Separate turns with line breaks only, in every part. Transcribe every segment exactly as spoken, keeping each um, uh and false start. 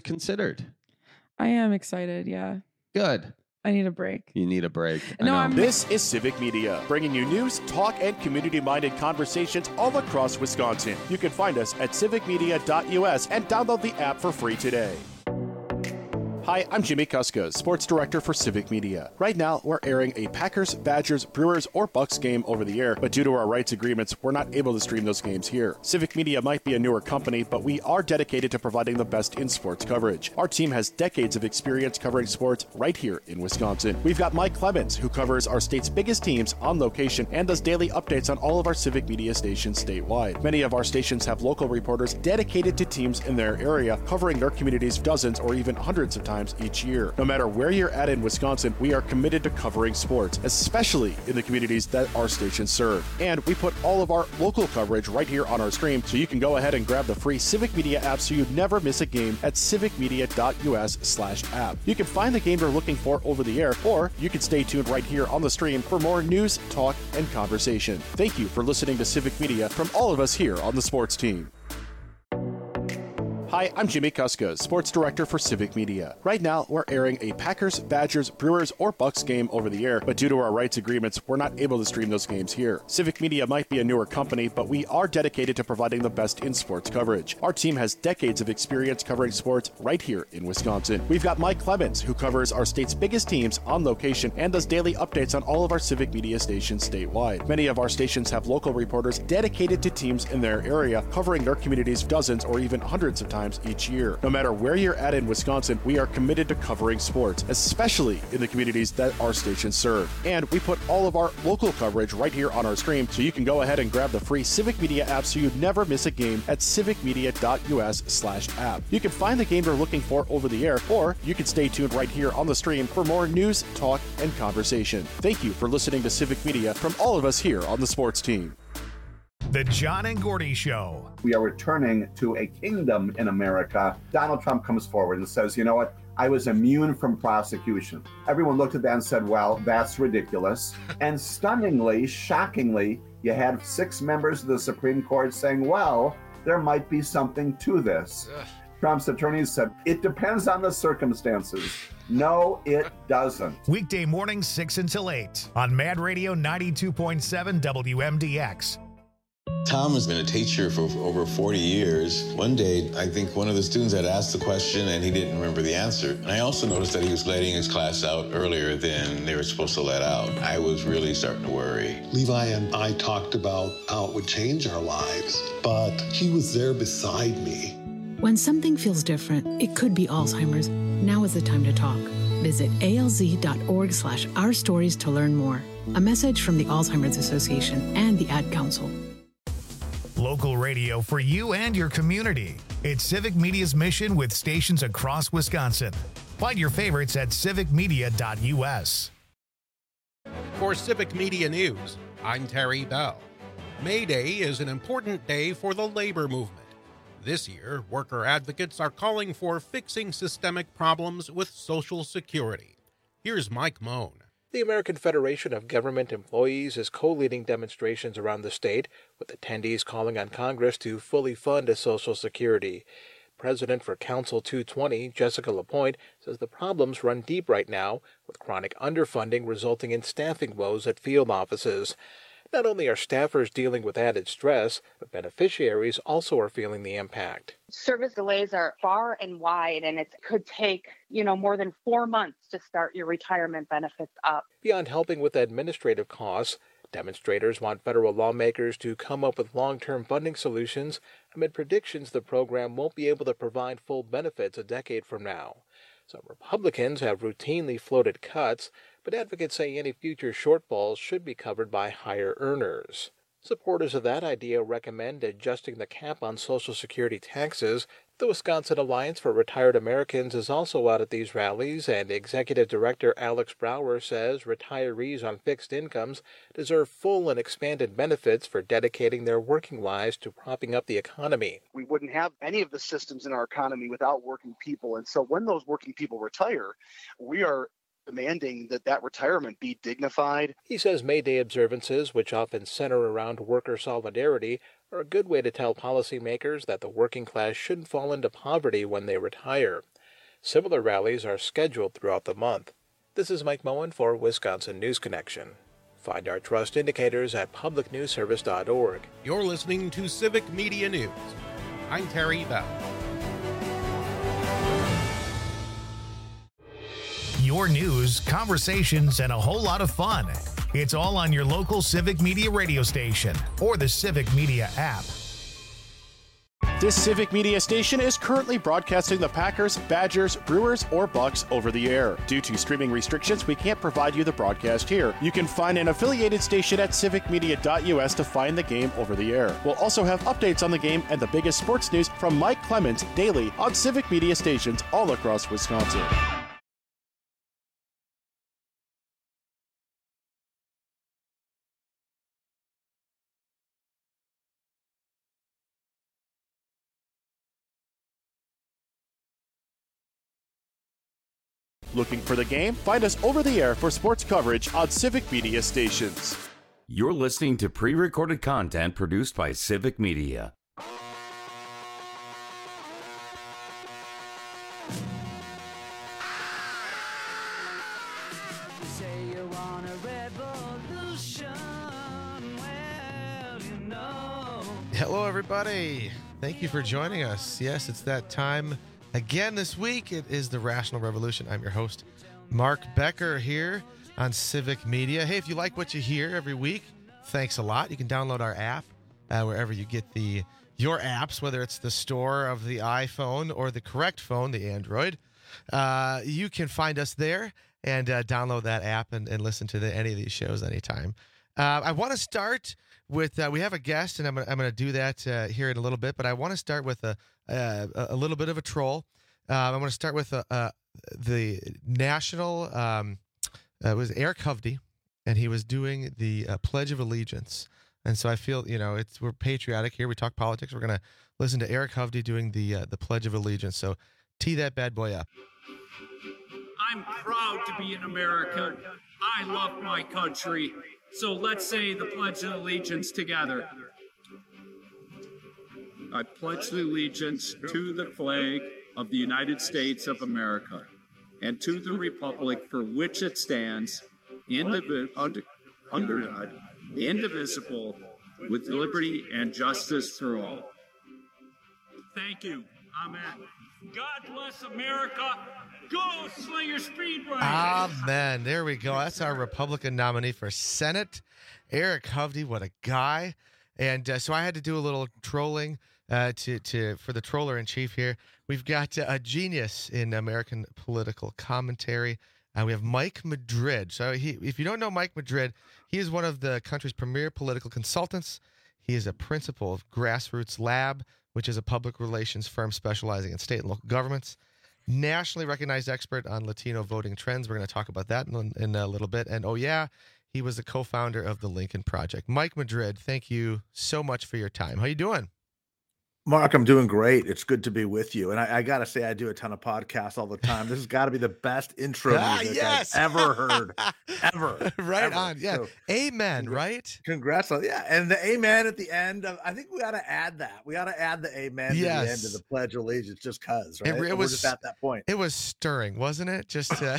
considered.
I am excited, yeah.
Good.
I need a break.
You need a break. I
No,
know.
I'm-
This is Civic Media, bringing you news, talk, and community-minded conversations all across Wisconsin. You can find us at civic media dot U S and download the app for free today. Hi, I'm Jimmy Kuska, Sports Director for Civic Media. Right now, we're airing a Packers, Badgers, Brewers, or Bucks game over the air, but due to our rights agreements, we're not able to stream those games here. Civic Media might be a newer company, but we are dedicated to providing the best in sports coverage. Our team has decades of experience covering sports right here in Wisconsin. We've got Mike Clemens, who covers our state's biggest teams on location and does daily updates on all of our Civic Media stations statewide. Many of our stations have local reporters dedicated to teams in their area, covering their communities dozens or even hundreds of times each year. No matter where you're at in Wisconsin, we are committed to covering sports, especially in the communities that our stations serve. And we put all of our local coverage right here on our stream, so you can go ahead and grab the free Civic Media app so you never miss a game at civic media dot U S slash app. You can find the game you're looking for over the air, or you can stay tuned right here on the stream for more news, talk, and conversation. Thank you for listening to Civic Media from all of us here on the sports team. Hi, I'm Jimmy Kuska, Sports Director for Civic Media. Right now, we're airing a Packers, Badgers, Brewers, or Bucks game over the air, but due to our rights agreements, we're not able to stream those games here. Civic Media might be a newer company, but we are dedicated to providing the best in sports coverage. Our team has decades of experience covering sports right here in Wisconsin. We've got Mike Clemens, who covers our state's biggest teams on location and does daily updates on all of our Civic Media stations statewide. Many of our stations have local reporters dedicated to teams in their area, covering their communities dozens or even hundreds of times each year. No matter where you're at in Wisconsin, we are committed to covering sports, especially in the communities that our stations serve. And we put all of our local coverage right here on our stream, so you can go ahead and grab the free Civic Media app so you never miss a game at civic media dot U S slash app. You can find the game you're looking for over the air, or you can stay tuned right here on the stream for more news, talk, and conversation. Thank you for listening to Civic Media from all of us here on the sports team.
The John and Gordy Show.
We are returning to a kingdom in America. Donald Trump comes forward and says, you know what? I was immune from prosecution. Everyone looked at that and said, well, that's ridiculous. And stunningly, shockingly, you had six members of the Supreme Court saying, well, there might be something to this. Ugh. Trump's attorneys said, it depends on the circumstances. No, it doesn't.
Weekday mornings, six until eight on Mad Radio ninety-two point seven W M D X.
Tom has been a teacher for over forty years. One day, I think one of the students had asked the question and he didn't remember the answer. And I also noticed that he was letting his class out earlier than they were supposed to let out. I was really starting to worry.
Levi and I talked about how it would change our lives, but he was there beside me.
When something feels different, it could be Alzheimer's. Now is the time to talk. Visit A L Z dot org slash our stories to learn more. A message from the Alzheimer's Association and the Ad Council.
Local radio for you and your community. It's Civic Media's mission with stations across Wisconsin. Find your favorites at civic media dot U S.
For Civic Media News, I'm Terry Bell. May Day is an important day for the labor movement. This year, worker advocates are calling for fixing systemic problems with Social Security. Here's Mike Moan.
The American Federation of Government Employees is co-leading demonstrations around the state, with attendees calling on Congress to fully fund Social Security. President for Council two twenty, Jessica Lapointe, says the problems run deep right now, with chronic underfunding resulting in staffing woes at field offices. Not only are staffers dealing with added stress, but beneficiaries also are feeling the impact.
Service delays are far and wide, and it could take, you know, more than four months to start your retirement benefits up.
Beyond helping with administrative costs, demonstrators want federal lawmakers to come up with long-term funding solutions amid predictions the program won't be able to provide full benefits a decade from now. Some Republicans have routinely floated cuts, but advocates say any future shortfalls should be covered by higher earners. Supporters of that idea recommend adjusting the cap on Social Security taxes. The Wisconsin Alliance for Retired Americans is also out at these rallies, and Executive Director Alex Brower says retirees on fixed incomes deserve full and expanded benefits for dedicating their working lives to propping up the economy.
We wouldn't have any of the systems in our economy without working people, and so when those working people retire, we are demanding that that retirement be dignified.
He says May Day observances, which often center around worker solidarity, are a good way to tell policymakers that the working class shouldn't fall into poverty when they retire. Similar rallies are scheduled throughout the month. This is Mike Moen for Wisconsin News Connection. Find our trust indicators at public news service dot org.
You're listening to Civic Media News. I'm Terry Bell.
Your news, conversations, and a whole lot of fun. It's all on your local Civic Media radio station or the Civic Media app.
This Civic Media station is currently broadcasting the Packers, Badgers, Brewers, or Bucks over the air. Due to streaming restrictions, we can't provide you the broadcast here. You can find an affiliated station at civic media dot U S to find the game over the air. We'll also have updates on the game and the biggest sports news from Mike Clemens daily on Civic Media stations all across Wisconsin. Looking for the game? Find us over the air for sports coverage on Civic Media stations.
You're listening to pre-recorded content produced by Civic Media.
Hello, everybody. Thank you for joining us. Yes, it's that time again this week. It is the Rational Revolution. I'm your host, Mark Becker, here on Civic Media. Hey, if you like what you hear every week, thanks a lot. You can download our app uh, wherever you get the your apps, whether it's the store of the iPhone or the correct phone, the Android. Uh, you can find us there and uh, download that app and, and listen to the, any of these shows anytime. Uh, I want to start with, uh, we have a guest, and I'm going I'm to do that uh, here in a little bit, but I want to start with a, a, a little bit of a troll. Um, I'm going to start with uh, uh, the national, um, uh, it was Eric Hovde, and he was doing the uh, Pledge of Allegiance. And so I feel, you know, it's we're patriotic here. We talk politics. We're going to listen to Eric Hovde doing the uh, the Pledge of Allegiance. So tee that bad boy up.
I'm proud to be an American. I love my country. So let's say the Pledge of Allegiance together. I pledge allegiance to the flag of the United States of America and to the republic for which it stands, indiv- under, under God, indivisible, with liberty and justice for all. Thank you. Amen. God bless America. Go, Slinger Speedway!
Amen. There we go. That's our Republican nominee for Senate, Eric Hovde. What a guy! And uh, so I had to do a little trolling uh, to to for the troller in chief here. We've got uh, a genius in American political commentary. Uh, we have Mike Madrid. So he, if you don't know Mike Madrid, he is one of the country's premier political consultants. He is a principal of Grassroots Lab, which is a public relations firm specializing in state and local governments. Nationally recognized expert on Latino voting trends. We're going to talk about that in, in a little bit. And oh, yeah, he was the co-founder of the Lincoln Project. Mike Madrid, thank you so much for your time. How you doing?
Mark, I'm doing great. It's good to be with you. And I, I got to say, I do a ton of podcasts all the time. This has got to be the best intro
ah,
music
yes.
I've ever heard. Ever.
right
ever.
on. Yeah.
So,
amen,
congrats,
right?
Congrats on Yeah. And the amen at the end. Of, I think we got to add that. We got to add the amen
yes.
to the end of the Pledge of Allegiance just because, right?
It, it
so
was,
we're just at that point.
It was stirring, wasn't it? Just uh,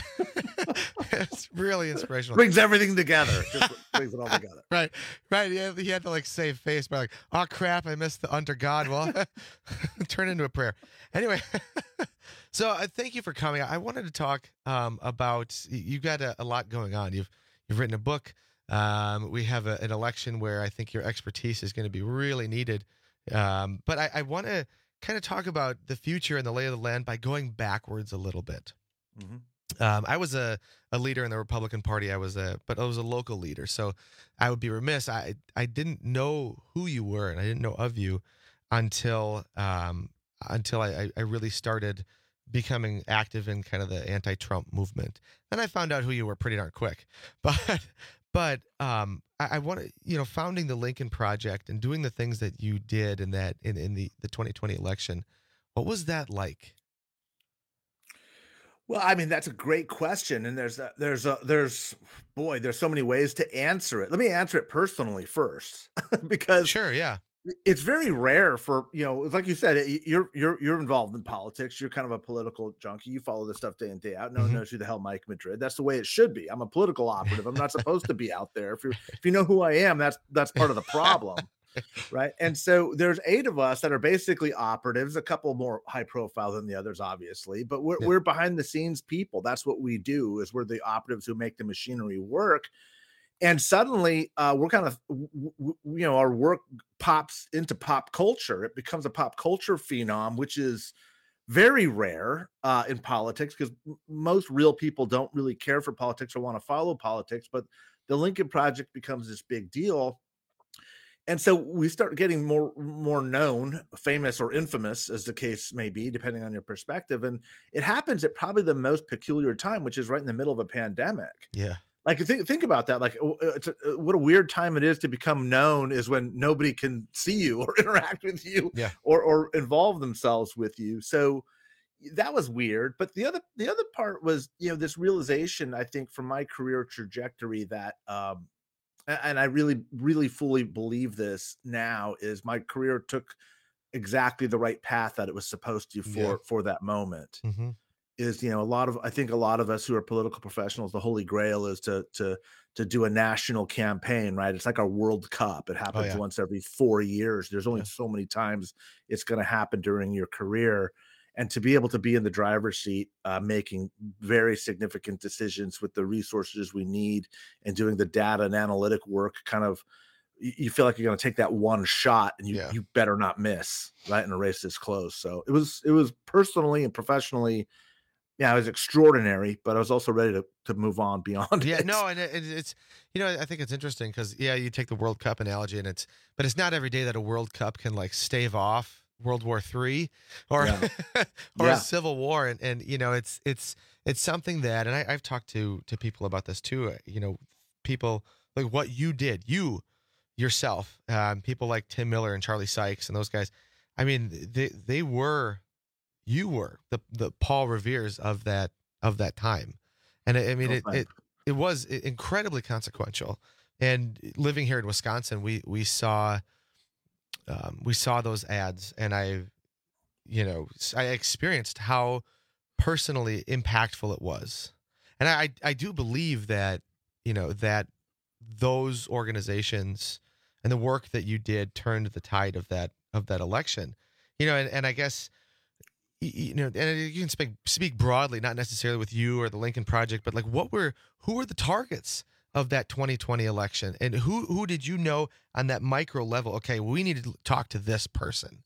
it's really inspirational.
Brings everything together. Just brings it all together.
Right. Right. He had, he had to like save face by like, oh, crap, I missed the under God. Well, turn into a prayer. Anyway, so uh, thank you for coming. I wanted to talk um, about, you've got a, a lot going on. You've you've written a book. Um, we have a, an election where I think your expertise is going to be really needed. Um, but I, I want to kind of talk about the future and the lay of the land by going backwards a little bit. Mm-hmm. Um, I was a, a leader in the Republican Party. I was a, but I was a local leader. So I would be remiss. I, I didn't know who you were and I didn't know of you until um, until I, I really started becoming active in kind of the anti-Trump movement. Then I found out who you were pretty darn quick. But but um, I, I want to, you know, founding the Lincoln Project and doing the things that you did in that in, in the, the twenty twenty election, what was that like?
Well, I mean, that's a great question. And there's, a, there's, a, there's, boy, there's so many ways to answer it. Let me answer it personally first, because
sure, yeah.
It's very rare for, you know, like you said, y- you're you're you're involved in politics. You're kind of a political junkie. You follow this stuff day in, day out. No one
Mhm.
knows who the hell Mike Madrid. That's the way it should be. I'm a political operative. I'm not supposed to be out there. If you if you know who I am, that's that's part of the problem. Right. And so there's eight of us that are basically operatives, a couple more high profile than the others, obviously, but we're
Yeah.
we're behind the scenes people. That's what we do, is we're the operatives who make the machinery work. And suddenly uh, we're kind of, w- w- you know, our work pops into pop culture. It becomes a pop culture phenom, which is very rare uh, in politics, because most real people don't really care for politics or want to follow politics. But the Lincoln Project becomes this big deal. And so we start getting more more known, famous or infamous, as the case may be, depending on your perspective. And it happens at probably the most peculiar time, which is right in the middle of a pandemic.
Yeah.
Like, think think about that. Like, uh, it's a, uh, what a weird time it is to become known, is when nobody can see you or interact with you,
Yeah.
or or involve themselves with you. So that was weird. But the other the other part was, you know, this realization, I think, from my career trajectory, that um a- and I really really fully believe this now, is my career took exactly the right path that it was supposed to for
Yeah.
for that moment.
hmm
Is, you know, a lot of, I think a lot of us who are political professionals, the holy grail is to to to do a national campaign, right? It's like our World Cup. It happens
yeah.
once every four years. There's only
Yeah.
so many times it's going to happen during your career. And to be able to be in the driver's seat, uh, making very significant decisions with the resources we need, and doing the data and analytic work, kind of, y- you feel like you're going to take that one shot, and you
Yeah.
you better not miss, right? In a race this close. So it was it was personally and professionally, yeah, it was extraordinary, but I was also ready to to move on beyond
Yeah,
it.
no, and it, it's you know I think it's interesting because yeah, you take the World Cup analogy, and it's but it's not every day that a World Cup can like stave off World War Three or
Yeah.
or
Yeah.
a civil war, and and you know it's it's it's something that, and I, I've talked to to people about this too. uh, You know, people like what you did, you yourself, um, people like Tim Miller and Charlie Sykes and those guys. I mean, they they were you were the the Paul Revere's of that of that time, and I, I mean
Oh,
it,
thanks.
it it was i- incredibly consequential. And living here in Wisconsin, we we saw um, we saw those ads, and I, you know, s- I experienced how personally impactful it was, and I I do believe that you know that those organizations and the work that you did turned the tide of that of that election, you know, and, and I guess y- you know, and you can speak speak broadly, not necessarily with you or the Lincoln Project, but like what were who were the targets of that twenty twenty election, and who who did you know on that micro level? Okay, we need to talk to this person.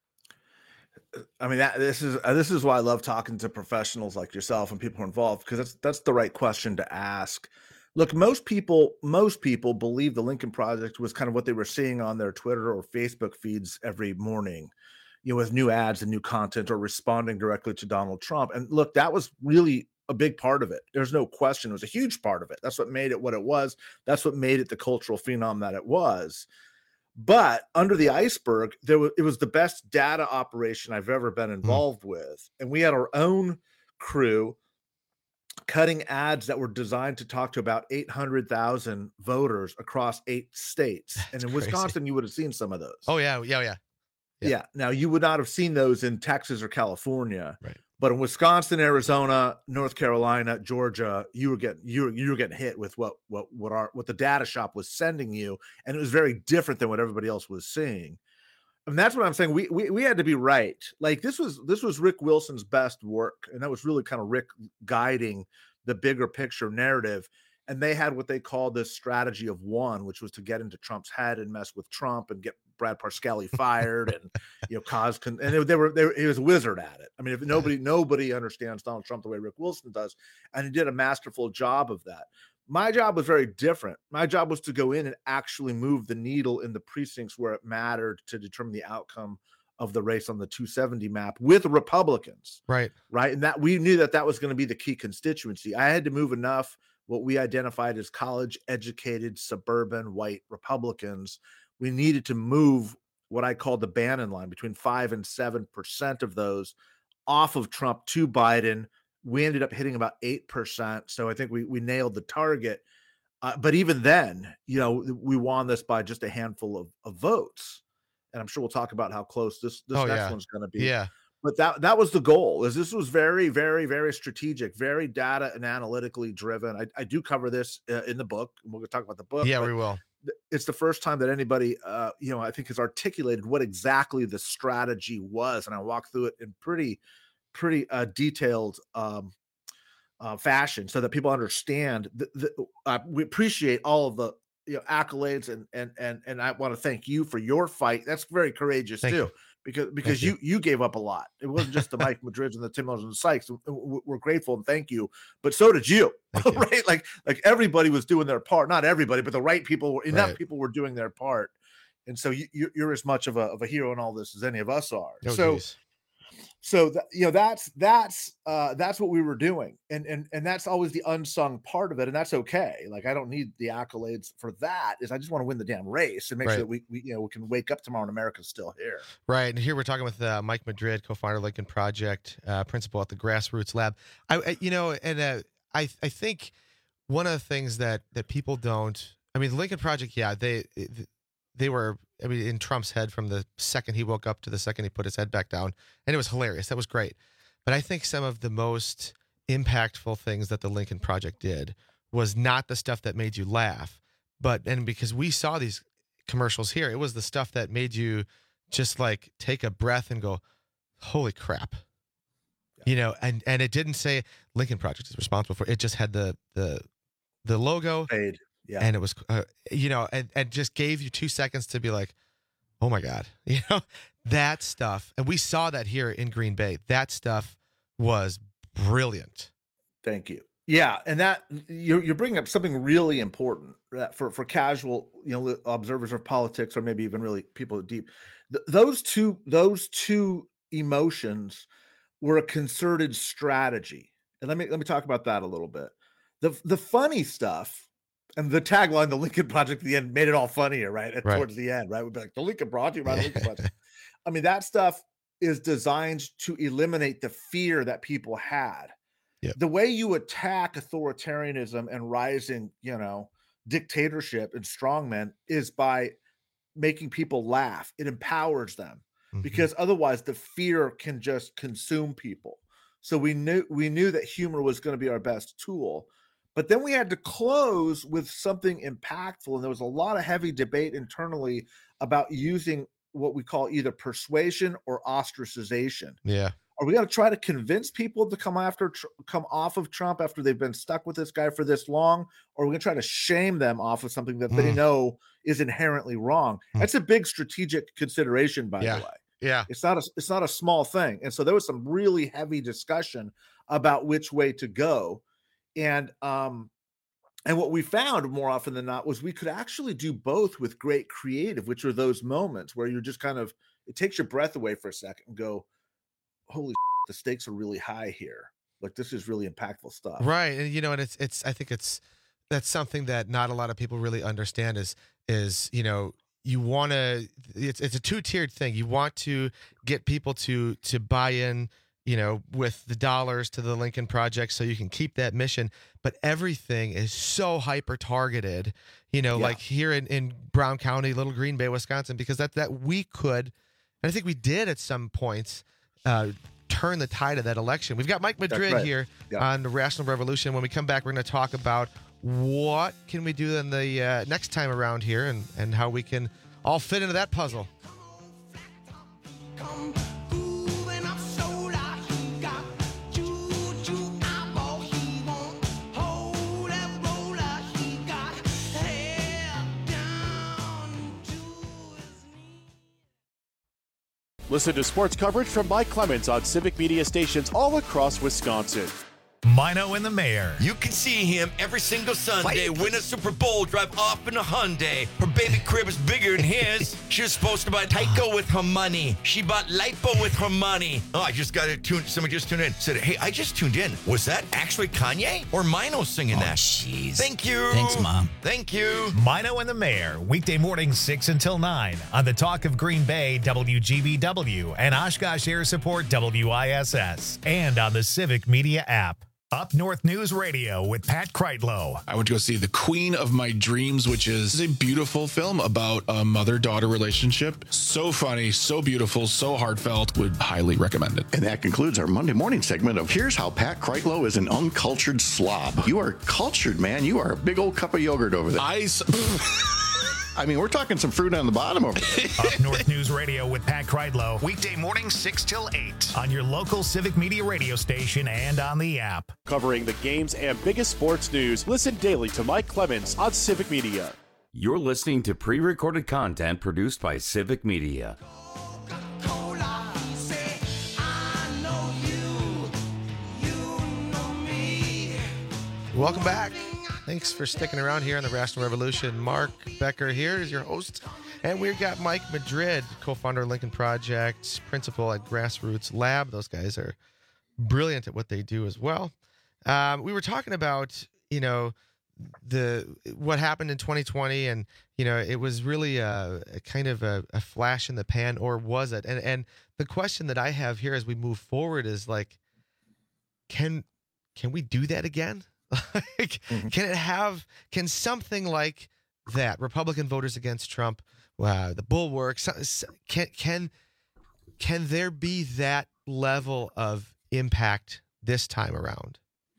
I mean, that this is uh, this is why I love talking to professionals like yourself and people who are involved, because that's that's the right question to ask. Look, most people most people believe the Lincoln Project was kind of what they were seeing on their Twitter or Facebook feeds every morning, you know, with new ads and new content, or responding directly to Donald Trump. And look, that was really a big part of it. There's no question. It was a huge part of it. That's what made it what it was. That's what made it the cultural phenom that it was. But under the iceberg, there was it was the best data operation I've ever been involved with. And we had our own crew cutting ads that were designed to talk to about eight hundred thousand voters across eight states. And in
crazy.
Wisconsin, you would have seen some of those.
Oh yeah, yeah, yeah.
Yeah.
yeah.
Now, you would not have seen those in Texas or California.
Right.
But in Wisconsin, Arizona, North Carolina, Georgia, you were getting you were you were getting hit with what what what our what the data shop was sending you, and it was very different than what everybody else was seeing. And that's what I'm saying. We we we had to be right. Like, this was this was Rick Wilson's best work, and that was really kind of Rick guiding the bigger picture narrative. And they had what they called this strategy of one, which was to get into Trump's head and mess with Trump and get Brad Parscale fired, and you know cause con- and they, they were they were, he was a wizard at it. I mean, if nobody nobody understands Donald Trump the way Rick Wilson does, and he did a masterful job of that. My job was very different. My job was to go in and actually move the needle in the precincts where it mattered to determine the outcome of the race on the two seventy map with Republicans.
Right.
Right. And that we knew that that was going to be the key constituency. I had to move enough what we identified as college educated suburban white Republicans. We needed to move what I called the Bannon line, between five and seven percent of those off of Trump to Biden. We ended up hitting about eight percent. So I think we we nailed the target. Uh, but even then, you know, we won this by just a handful of, of votes. and I'm sure we'll talk about how close this this
Oh,
next
yeah.
one's going to be.
Yeah.
But that that was the goal. Is this was very, very, very strategic, very data and analytically driven. I, I do cover this uh, in the book. We're going to talk about the book.
Yeah,
but
we will.
th- It's the first time that anybody, uh, you know, I think has articulated what exactly the strategy was, and I walk through it in pretty, pretty uh, detailed um, uh, fashion so that people understand. The, the, uh, we appreciate all of the you know accolades, and and and and I want to thank you for your fight. That's very courageous
Thank
too.
you.
Because because you. you you gave up a lot. It wasn't just the Mike Madrids and the Tim Mills and the Sykes. We're grateful and thank you, but so did you, you. right? Like like everybody was doing their part. Not everybody, but the right people were enough
Right.
people were doing their part. And so you, you're you're as much of a of a hero in all this as any of us are.
Oh,
so
geez.
so that, you know that's that's uh that's what we were doing, and and and that's always the unsung part of it, and that's okay. Like I don't need the accolades for that. Is I just want to win the damn race and make
Right.
sure that we, we you know we can wake up tomorrow and America's still here.
Right. And here we're talking with uh, Mike Madrid, co-founder of Lincoln Project, uh, principal at the Grassroots Lab. I, I you know, and uh, I I think one of the things that that people don't, I mean, the Lincoln Project, yeah, they they were, I mean, in Trump's head from the second he woke up to the second he put his head back down, and it was hilarious. That was great. But I think some of the most impactful things that the Lincoln Project did was not the stuff that made you laugh, but and because we saw these commercials here, it was the stuff that made you just like take a breath and go, holy crap. Yeah. You know, and and it didn't say Lincoln Project is responsible for it. It just had the the the logo.
Paid. Yeah.
And it was uh, you know, and, and just gave you two seconds to be like, oh my God. You know, that stuff. And we saw that here in Green Bay. That stuff was brilliant.
Thank you. Yeah, and that you're you're bringing up something really important that for for casual, you know, observers of politics, or maybe even really people deep. Th- those two those two emotions were a concerted strategy, and let me let me talk about that a little bit. The the funny stuff and the tagline, the Lincoln Project, at the end made it all funnier, right? At,
Right.
Towards the end, right? We'd be like, the Lincoln Project, right? The Lincoln Project. I mean, that stuff is designed to eliminate the fear that people had.
Yep.
The way you attack authoritarianism and rising, you know, dictatorship and strongmen is by making people laugh. It empowers them
Mhm.
because otherwise the fear can just consume people. So we knew we knew that humor was going to be our best tool. But then we had to close with something impactful, and there was a lot of heavy debate internally about using what we call either persuasion or ostracization.
Yeah.
Are we going to try to convince people to come after, Tr- come off of Trump after they've been stuck with this guy for this long, or are we going to try to shame them off of something that they
Mm.
know is inherently wrong?
Mm.
That's a big strategic consideration, by
Yeah.
the way.
Yeah.
It's not a it's not a small thing, and so there was some really heavy discussion about which way to go, and um, and what we found more often than not was we could actually do both with great creative, which are those moments where you're just kind of it takes your breath away for a second and go, holy shit, the stakes are really high here. Like this is really impactful stuff.
Right. And you know, and it's it's I think it's that's something that not a lot of people really understand is is, you know, you want to it's it's a two-tiered thing. You want to get people to to buy in, you know, with the dollars to the Lincoln Project so you can keep that mission, but everything is so hyper targeted, you know,
Yeah.
like here in in Brown County, Little Green Bay, Wisconsin, because that that we could and I think we did at some points uh turn the tide of that election. We've got Mike Madrid
right.
here
Yeah.
on the Rational Revolution. When we come back, we're going to talk about what can we do in the uh, next time around here, and and how we can all fit into that puzzle.
Listen to sports coverage from Mike Clemens on Civic Media stations all across Wisconsin.
Mino and the Mayor.
You can see him every single Sunday win a Super Bowl, drive off in a Hyundai. Her baby crib is bigger than his. She was supposed to buy Tyco with her money. She bought Lipo with her money. Oh, I just got it tuned. Somebody just tuned in. Said, hey, I just tuned in. Was that actually Kanye or Mino singing that?
Jeez.
Thank you.
Thanks, Mom.
Thank you.
Mino and the Mayor, weekday mornings six until nine on the Talk of Green Bay, W G B W, and Oshkosh Air Support, W I S S, and on the Civic Media app. Up North News Radio with Pat Kreitlow.
I went to go see The Queen of My Dreams, which is a beautiful film about a mother-daughter relationship. So funny, so beautiful, so heartfelt. Would highly recommend it.
And that concludes our Monday morning segment of Here's How Pat Kreitlow is an Uncultured Slob. You are cultured, man. You are a big old cup of yogurt over there.
I...
I mean, we're talking some fruit on the bottom over there.
Up North News Radio with Pat Kreitlow. Weekday mornings six till eight on your local Civic Media radio station and on the app.
Covering the games and biggest sports news, listen daily to Mike Clemens on Civic Media.
You're listening to pre-recorded content produced by Civic Media.
Welcome back. Thanks for sticking around here on the Rational Revolution. Mark Becker here is your host. And we've got Mike Madrid, co-founder of Lincoln Project, principal at Grassroots Lab. Those guys are brilliant at what they do as well. Um, we were talking about, you know, the what happened in twenty twenty, and, you know, it was really a, a kind of a, a flash in the pan, or was it? And and the question that I have here as we move forward is like, can can we do that again? Like, mm-hmm. Can it have, can something like that, Republican voters against Trump, wow, the bulwark, can, can, can there be that level of impact this time around?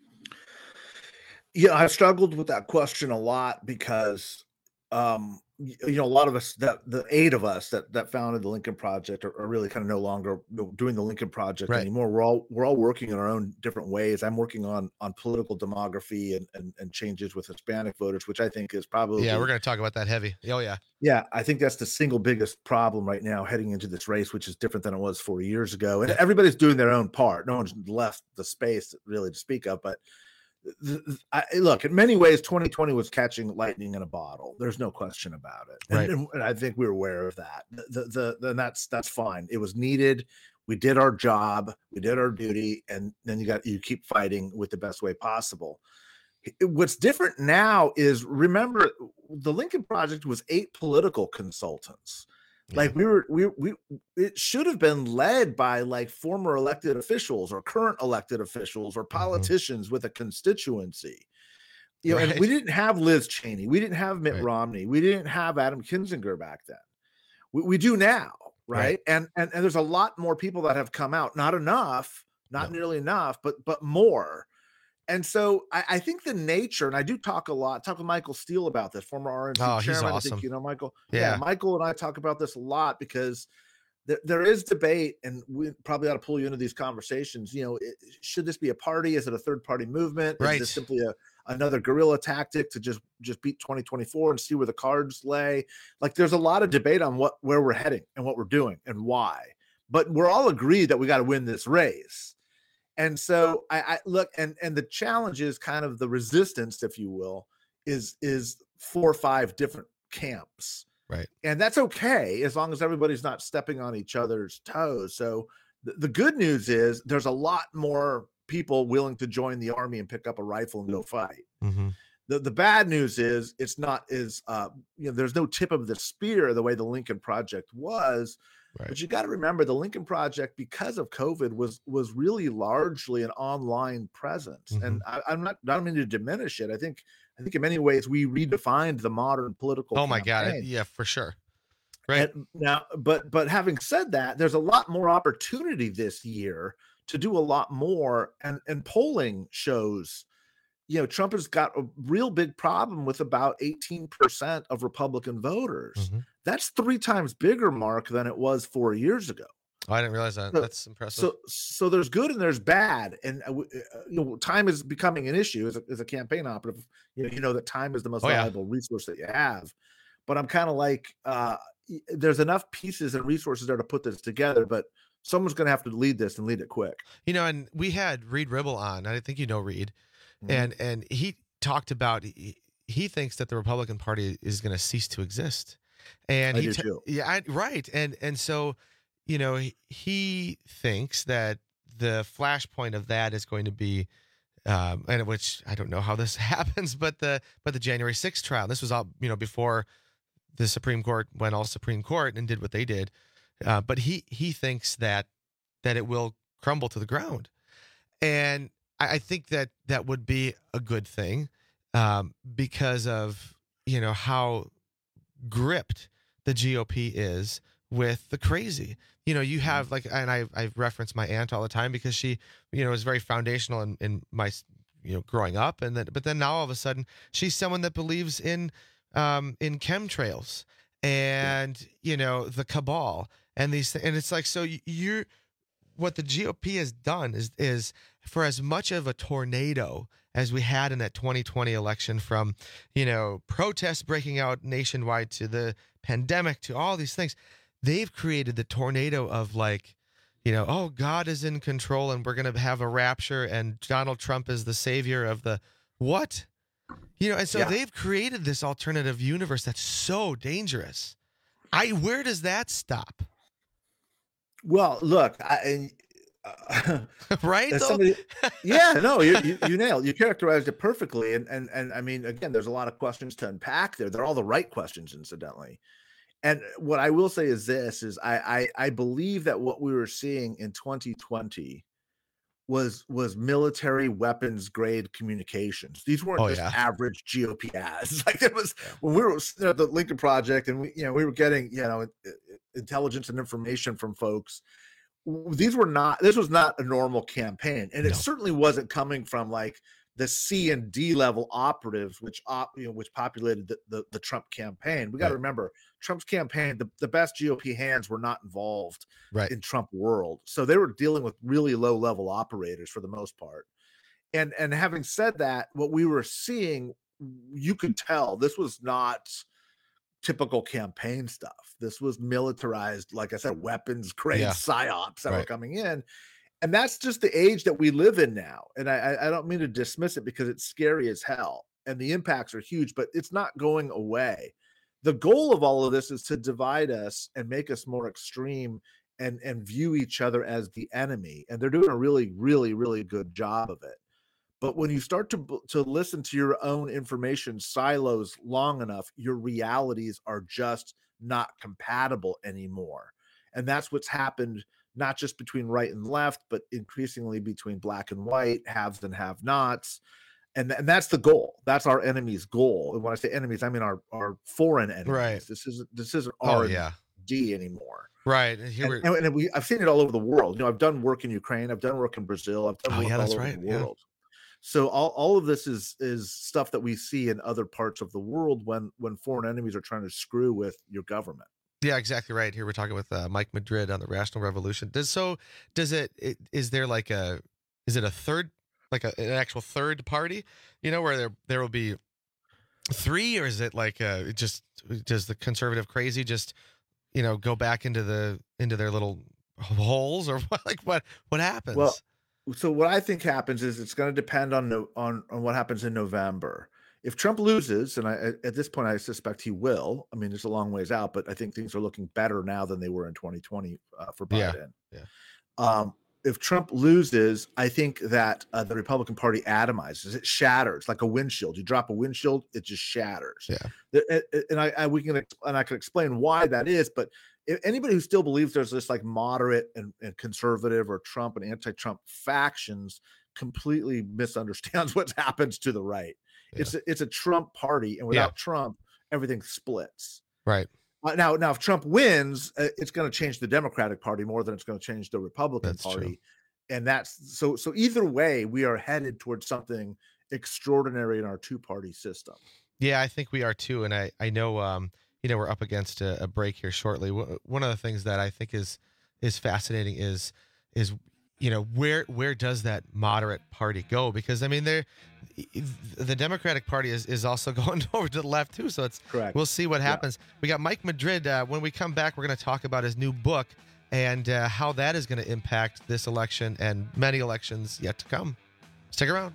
Yeah, I've struggled with that question a lot because, um, you know, a lot of us, that the eight of us that that founded the Lincoln Project are, are really kind of no longer doing the Lincoln Project right. anymore. We're all we're all working in our own different ways. I'm working on on political demography and and, and changes with Hispanic voters, which I think is probably
yeah. We're going to talk about that heavy. Oh yeah,
yeah. I think that's the single biggest problem right now heading into this race, which is different than it was four years ago. And everybody's doing their own part. No one's left the space really to speak of, but. I, look, in many ways, twenty twenty was catching lightning in a bottle. There's no question about it, and,
right.
and, and I think we're aware of that. The, the, the, and that's that's fine. It was needed. We did our job. We did our duty, and then you got you keep fighting with the best way possible. What's different now is, remember, the Lincoln Project was eight political consultants. Like we were, we we it should have been led by like former elected officials or current elected officials or politicians mm-hmm. with a constituency. You know, right. and we didn't have Liz Cheney, we didn't have Mitt right. Romney, we didn't have Adam Kinzinger back then. We, we do now, right? right? And, and and there's a lot more people that have come out. Not enough, not no. nearly enough, but but more. And so I, I think the nature, and I do talk a lot, talk with Michael Steele about this, former R N C
oh,
chairman.
He's awesome.
I think you know Michael.
Yeah.
yeah, Michael and I talk about this a lot because there, there is debate, and we probably ought to pull you into these conversations. You know, it, should this be a party? Is it a third party movement?
Right.
Is this simply a another guerrilla tactic to just just beat twenty twenty-four and see where the cards lay? Like, there's a lot of debate on what where we're heading and what we're doing and why. But we're all agreed that we got to win this race. And so I, I look, and and the challenge is kind of the resistance, if you will, is is four or five different camps,
right?
And that's okay as long as everybody's not stepping on each other's toes. So the, the good news is there's a lot more people willing to join the army and pick up a rifle and go fight.
Mm-hmm.
The the bad news is it's not as uh, you know, there's no tip of the spear the way the Lincoln Project was.
Right.
But you got to remember, the Lincoln Project, because of COVID, was was really largely an online presence. Mm-hmm. And I, I'm not, I don't mean to diminish it. I think, I think in many ways we redefined the modern political.
Oh my
campaign.
God, yeah, for sure. Right
and now, but but having said that, there's a lot more opportunity this year to do a lot more, and and polling shows, you know, Trump has got a real big problem with about eighteen percent of Republican voters.
Mm-hmm.
That's three times bigger, Mark, than it was four years ago.
Oh, I didn't realize that.
So,
That's impressive.
So, so there's good and there's bad, and uh, you know, time is becoming an issue as a, as a campaign operative. You know, you know that time is the most
oh,
valuable yeah. resource that you have. But I'm kind of like, uh, there's enough pieces and resources there to put this together, but someone's going to have to lead this and lead it quick.
You know, and we had Reed Ribble on. I think you know Reed. Mm-hmm. And and he talked about he, he thinks that the Republican Party is going to cease to exist, and
I
he
do
t-
too.
yeah I, right and and so you know he, he thinks that the flashpoint of that is going to be um, and which I don't know how this happens, but the but the January sixth trial. This was all you know before the Supreme Court went all Supreme Court and did what they did, uh, but he he thinks that that it will crumble to the ground, and I, I think that that would be a good thing um, because of, you know, how gripped the G O P is with the crazy. You know, you have like, and I I reference my aunt all the time because she, you know, is very foundational in, in my, you know, growing up, and then but then now all of a sudden she's someone that believes in um in chemtrails and you know the cabal and these th- and it's like, so you're what the G O P has done is is for as much of a tornado as we had in that twenty twenty election, from, you know, protests breaking out nationwide to the pandemic to all these things, they've created the tornado of like, you know, oh, God is in control and we're going to have a rapture and Donald Trump is the savior of the what? You know, and so
Yeah.
they've created this alternative universe that's so dangerous. I where does that stop?
Well, look, I, uh,
right?
as
though?
somebody, yeah, no, you, you you nailed, you characterized it perfectly, and and and I mean, again, there's a lot of questions to unpack there. They're all the right questions, incidentally. And what I will say is this: is I I, I believe that what we were seeing in twenty twenty was was military weapons grade communications. These weren't
Oh,
just
yeah.
average G O P ads. Like, it was when we were sitting at the Lincoln Project and we, you know, we were getting, you know, intelligence and information from folks. W- These were not, this was not a normal campaign. And it
No.
certainly wasn't coming from like the C and D level operatives, which op, you know, which populated the, the, the Trump campaign. We got to
Right.
remember, Trump's campaign, the, the best G O P hands were not involved
Right.
in Trump world. So they were dealing with really low level operators for the most part. And and having said that, what we were seeing, you could tell this was not typical campaign stuff. This was militarized, like I said, weapons grade
Yeah.
psyops that were
Right.
coming in. And that's just the age that we live in now. And I, I I don't mean to dismiss it because it's scary as hell. And the impacts are huge, but it's not going away. The goal of all of this is to divide us and make us more extreme and, and view each other as the enemy. And they're doing a really, really, really good job of it. But when you start to b- to listen to your own information silos long enough, your realities are just not compatible anymore. And that's what's happened, not just between right and left, but increasingly between black and white, haves and have-nots. And, th- and that's the goal. That's our enemy's goal. And when I say enemies, I mean our, our foreign enemies.
Right.
This isn't this isn't
Oh,
R
yeah.
and D anymore.
Right. And here
And,
we're,
and, and we, I've seen it all over the world. You know, I've done work in Ukraine. I've done work in Brazil. I've done
Oh,
work
yeah,
all
that's
over
right.
the
Yeah.
world. So all, all of this is is stuff that we see in other parts of the world when when foreign enemies are trying to screw with your government.
Yeah, exactly right. Here we're talking with uh, Mike Madrid on the Rational Revolution. Does so? Does it, it? Is there like a? Is it a third, like a, an actual third party? You know, where there there will be three, or is it like uh it just does the conservative crazy just, you know, go back into the into their little holes, or what? Like what what happens?
Well, so what I think happens is it's going to depend on no, on on what happens in November. If Trump loses, and I at- at this point I suspect he will. I mean, it's a long ways out, but I think things are looking better now than they were in twenty twenty uh, for
Yeah.
Biden.
Yeah.
Um, if Trump loses, I think that uh, the Republican Party atomizes. It shatters like a windshield. You drop a windshield, it just shatters.
Yeah.
The- a- a- And I, I we can ex- and I can explain why that is, but if anybody who still believes there's this like moderate and, and conservative or Trump and anti-Trump factions completely misunderstands what's happened to the right. It's a, it's a Trump party, and without
Yeah.
Trump, everything splits.
Right.
Uh, Now, now, if Trump wins, uh, it's going to change the Democratic Party more than it's going to change the Republican
That's true.
Party, and that's so. So either way, we are headed towards something extraordinary in our two-party system.
Yeah, I think we are too. And I, I know, um, you know, we're up against a, a break here shortly. W- One of the things that I think is is fascinating is is you know where where does that moderate party go? Because I mean, they're the Democratic Party is, is also going over to the left too. So it's
Correct.
We'll see what
Yeah.
happens. We got Mike Madrid. Uh, when we come back, we're going to talk about his new book and uh, how that is going to impact this election and many elections yet to come. Stick around.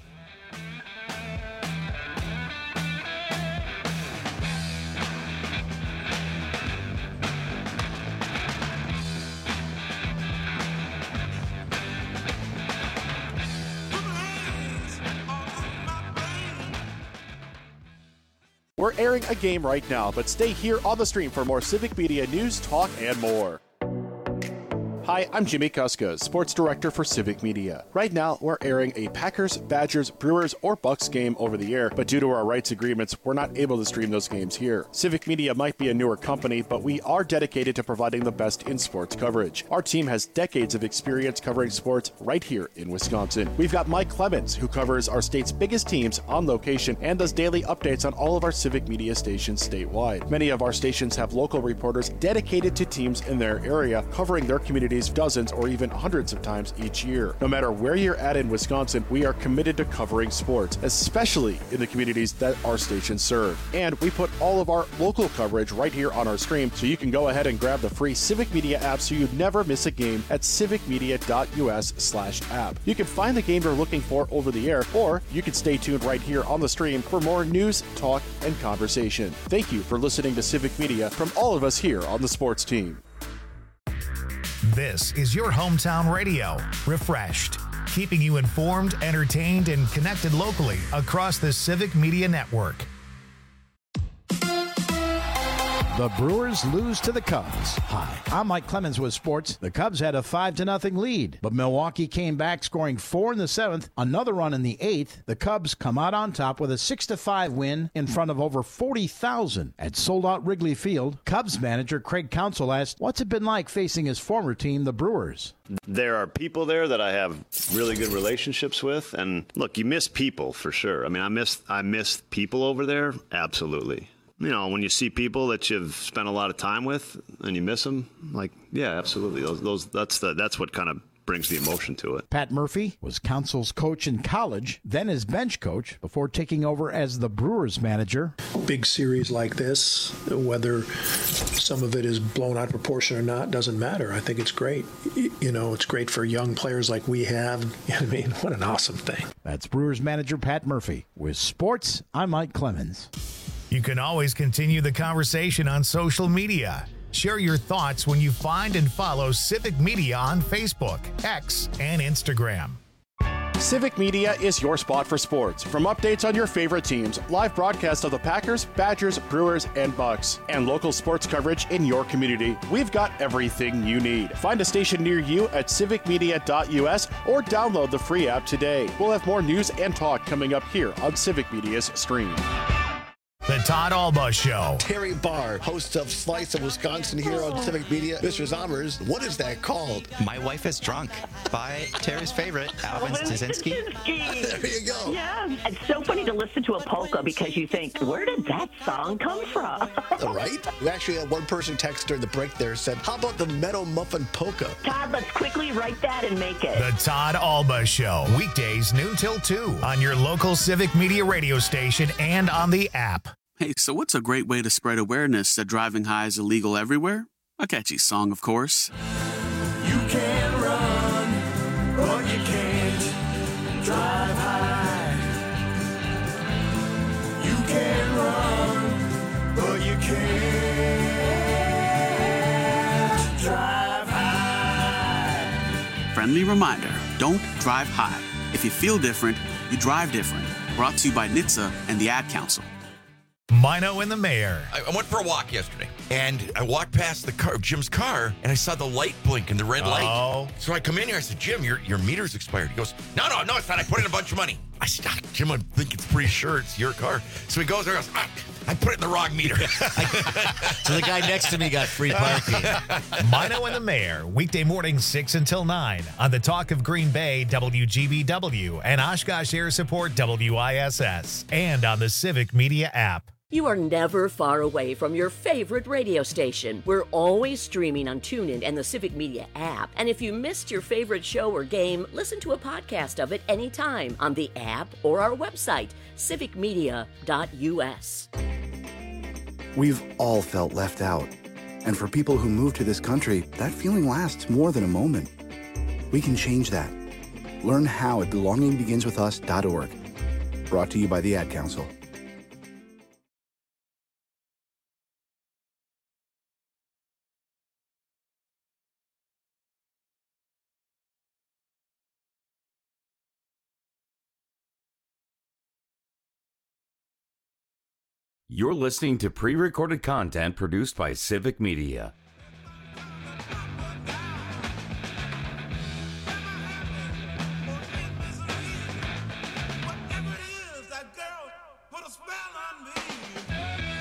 We're airing a game right now, but stay here on the stream for more Civic Media news, talk, and more. Hi, I'm Jimmy Kuska, Sports Director for Civic Media. Right now, we're airing a Packers, Badgers, Brewers, or Bucks game over the air, but due to our rights agreements, we're not able to stream those games here. Civic Media might be a newer company, but we are dedicated to providing the best in sports coverage. Our team has decades of experience covering sports right here in Wisconsin. We've got Mike Clemens, who covers our state's biggest teams on location and does daily updates on all of our Civic Media stations statewide. Many of our stations have local reporters dedicated to teams in their area, covering their communities dozens or even hundreds of times each year. No matter where you're at in Wisconsin, we are committed to covering sports, especially in the communities that our stations serve. And we put all of our local coverage right here on our stream, so you can go ahead and grab the free Civic Media app so you never miss a game at civicmedia.us slash app. You can find the game you're looking for over the air, or you can stay tuned right here on the stream for more news, talk, and conversation. Thank you for listening to Civic Media from all of us here on the sports team.
This is your hometown radio, refreshed, keeping you informed, entertained, and connected locally across the Civic Media Network.
The Brewers lose to the Cubs. Hi, I'm Mike Clemens with sports. The Cubs had a five to nothing lead, but Milwaukee came back scoring four in the seventh, another run in the eighth. The Cubs come out on top with a six to five win in front of over forty thousand at sold-out Wrigley Field. Cubs manager Craig Counsell asked, what's it been like facing his former team, the Brewers?
There are people there that I have really good relationships with, and look, you miss people for sure. I mean, I miss I miss people over there, absolutely. You know, when you see people that you've spent a lot of time with and you miss them, like, yeah, absolutely. Those, those that's the that's what kind of brings the emotion to it.
Pat Murphy was Counsell's coach in college, then his bench coach, before taking over as the Brewers manager.
Big series like this, whether some of it is blown out of proportion or not, doesn't matter. I think it's great. You know, it's great for young players like we have. I mean, what an awesome thing.
That's Brewers manager Pat Murphy. With sports, I'm Mike Clemens.
You can always continue the conversation on social media. Share your thoughts when you find and follow Civic Media on Facebook, X, and Instagram.
Civic Media is your spot for sports. From updates on your favorite teams, live broadcasts of the Packers, Badgers, Brewers, and Bucks, and local sports coverage in your community, we've got everything you need. Find a station near you at civic media dot u s or download the free app today. We'll have more news and talk coming up here on Civic Media's stream.
The Todd Alba Show.
Terry Barr, host of Slice of Wisconsin here on Civic Media. Mister Zommers, what is that called?
My Wife is Drunk by Terry's favorite, Alvin Stasinski.
There you go.
Yeah. It's so funny to listen to a polka because you think, where did that song come from?
Right? We actually had one person text during the break there said, how about the Meadow Muffin Polka?
Todd, let's quickly write that and make it.
The Todd Alba Show. Weekdays noon till two on your local Civic Media radio station and on the app.
Hey, so what's a great way to spread awareness that driving high is illegal everywhere? A catchy song, of course.
You can run, but you can't drive high. You can run, but you can't drive high.
Friendly reminder, don't drive high. If you feel different, you drive different. Brought to you by N H T S A and the Ad Council.
Mino and the Mayor.
I went for a walk yesterday, and I walked past the car, Jim's car, and I saw the light blink and the red light.
Oh.
So I come in here, I said, Jim, your, your meter's expired. He goes, no, no, no, it's not. I put in a bunch of money. I said, ah, Jim, I think it's pretty sure it's your car. So he goes there and goes, ah, I put it in the wrong meter.
So the guy next to me got free parking.
Mino and the Mayor, weekday mornings six until nine on the Talk of Green Bay, W G B W, and Oshkosh Air Support, W I S S, and on the Civic Media app.
You are never far away from your favorite radio station. We're always streaming on TuneIn and the Civic Media app. And if you missed your favorite show or game, listen to a podcast of it anytime on the app or our website, civic media dot u s.
We've all felt left out. And for people who move to this country, that feeling lasts more than a moment. We can change that. Learn how at belonging begins with us dot org. Brought to you by the Ad Council.
You're listening to pre-recorded content produced by Civic Media.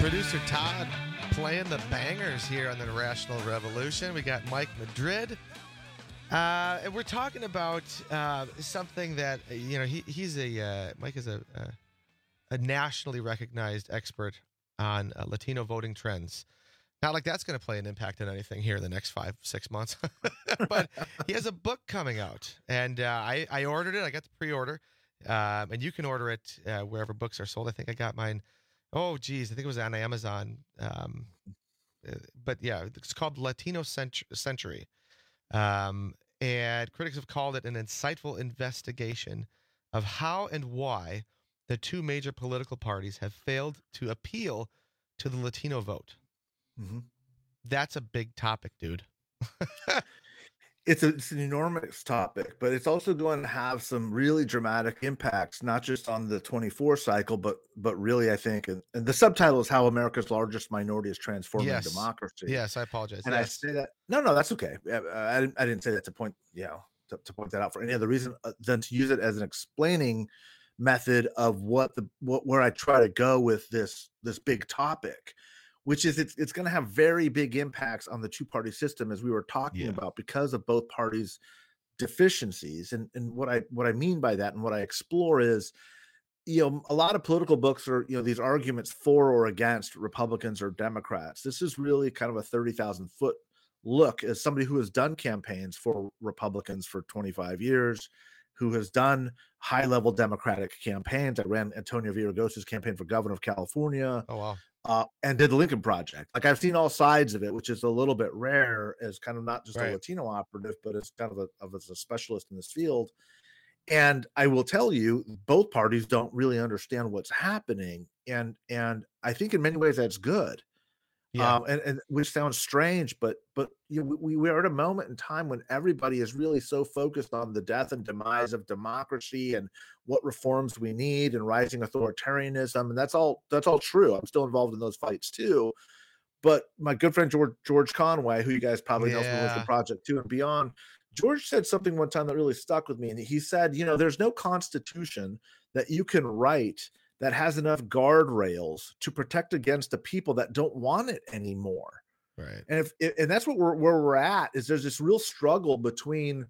Producer Todd playing the bangers here on the Rational Revolution. We got Mike Madrid. Uh, and we're talking about uh, something that, you know, he he's a, uh, Mike is a, a, a nationally recognized expert on uh, Latino voting trends. Not like that's going to play an impact on anything here in the next five, six months. But he has a book coming out. And uh, I, I ordered it. I got the pre-order. Um, and you can order it uh, wherever books are sold. I think I got mine. Oh, geez. I think it was on Amazon. Um, but yeah, it's called Latino Cent- Century. Um, and critics have called it an insightful investigation of how and why the two major political parties have failed to appeal to the Latino vote.
Mm-hmm.
That's a big topic, dude.
It's, a, it's an enormous topic, but it's also going to have some really dramatic impacts, not just on the twenty-four cycle, but but really, I think, and, and the subtitle is How America's Largest Minority is Transforming
Yes.
Democracy.
Yes, I apologize.
And
Yes.
I say that, no, no, that's okay. I, I, didn't, I didn't say that to point, you know, to, to point that out for any other reason uh, than to use it as an explaining method of what the, what, where I try to go with this, this big topic, which is it's, it's going to have very big impacts on the two-party system, as we were talking
Yeah.
about, because of both parties' deficiencies. And, and what I what I mean by that and what I explore is, you know, a lot of political books are, you know, these arguments for or against Republicans or Democrats. This is really kind of a thirty thousand foot look as somebody who has done campaigns for Republicans for twenty-five years, who has done high-level Democratic campaigns. I ran Antonio Villaraigosa's campaign for governor of California.
Oh, wow.
Uh, and did the Lincoln Project. Like, I've seen all sides of it, which is a little bit rare as kind of not just
Right.
a Latino operative, but as kind of a, of as a specialist in this field. And I will tell you, both parties don't really understand what's happening. And, and I think in many ways that's good.
Yeah.
Um, and, and which sounds strange, but but you know, we, we are at a moment in time when everybody is really so focused on the death and demise of democracy and what reforms we need and rising authoritarianism, and that's all that's all true. I'm still involved in those fights too. But my good friend George George Conway, who you guys probably know from the Lincoln
Yeah.
Project too and beyond, George said something one time that really stuck with me, and he said, you know, there's no constitution that you can write that has enough guardrails to protect against the people that don't want it anymore.
Right.
And if and that's what we're where we're at is there's this real struggle between,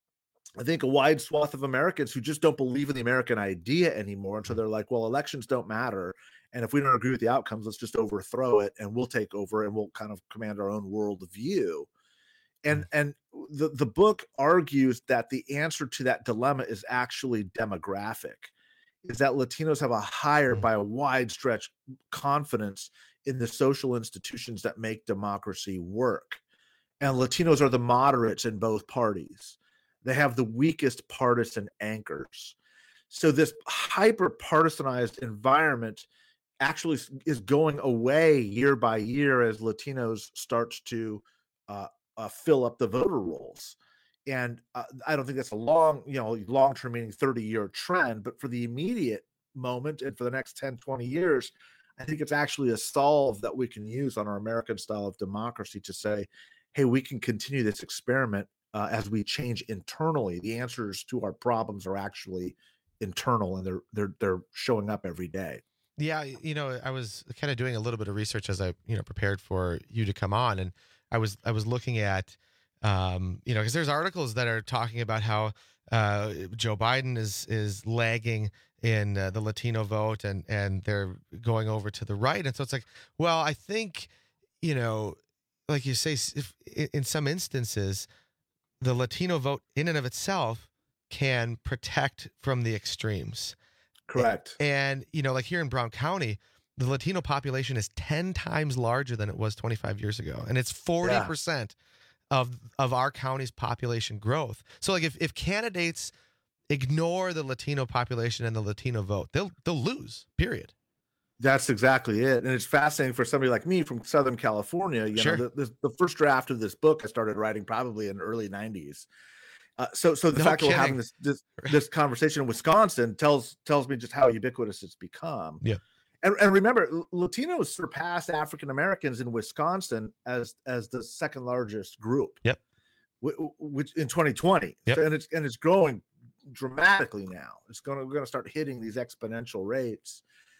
I think, a wide swath of Americans who just don't believe in the American idea anymore. And so they're like, well, elections don't matter. And if we don't agree with the outcomes, let's just overthrow it and we'll take over and we'll kind of command our own world view. And and the, the book argues that the answer to that dilemma is actually demographic. Is that Latinos have a higher, by a wide stretch, confidence in the social institutions that make democracy work. And Latinos are the moderates in both parties. They have the weakest partisan anchors. So this hyper-partisanized environment actually is going away year by year as Latinos starts to uh, uh, fill up the voter rolls. And uh, I don't think that's a long, you know, long-term meaning thirty-year trend, but for the immediate moment and for the next ten, twenty years, I think it's actually a solve that we can use on our American style of democracy to say, hey, we can continue this experiment uh, as we change internally. The answers to our problems are actually internal, and they're they're they're showing up every day.
Yeah, you know, I was kind of doing a little bit of research as I, you know, prepared for you to come on, and I was I was looking at, um, you know, because there's articles that are talking about how uh, Joe Biden is is lagging in uh, the Latino vote, and and they're going over to the right, and so it's like, well, I think, you know, like you say, if, in some instances, the Latino vote in and of itself can protect from the extremes.
Correct.
And, you know, like here in Brown County, the Latino population is ten times larger than it was twenty-five years ago. And it's forty percent yeah. of of our county's population growth. So like if, if candidates ignore the Latino population and the Latino vote, they'll they'll lose, period.
That's exactly it. And it's fascinating for somebody like me from Southern California. You
Sure.
know, the, the, the first draft of this book I started writing probably in the early nineties. Uh, so, so the
No
fact that we're
kidding.
having this, this this conversation in Wisconsin tells tells me just how ubiquitous it's become.
Yeah,
and and remember, L- Latinos surpassed African Americans in Wisconsin as as the second largest group.
Yep,
Wh- which in twenty twenty,
Yep.
and it's and it's growing dramatically now. It's going to we're going to start hitting these exponential rates.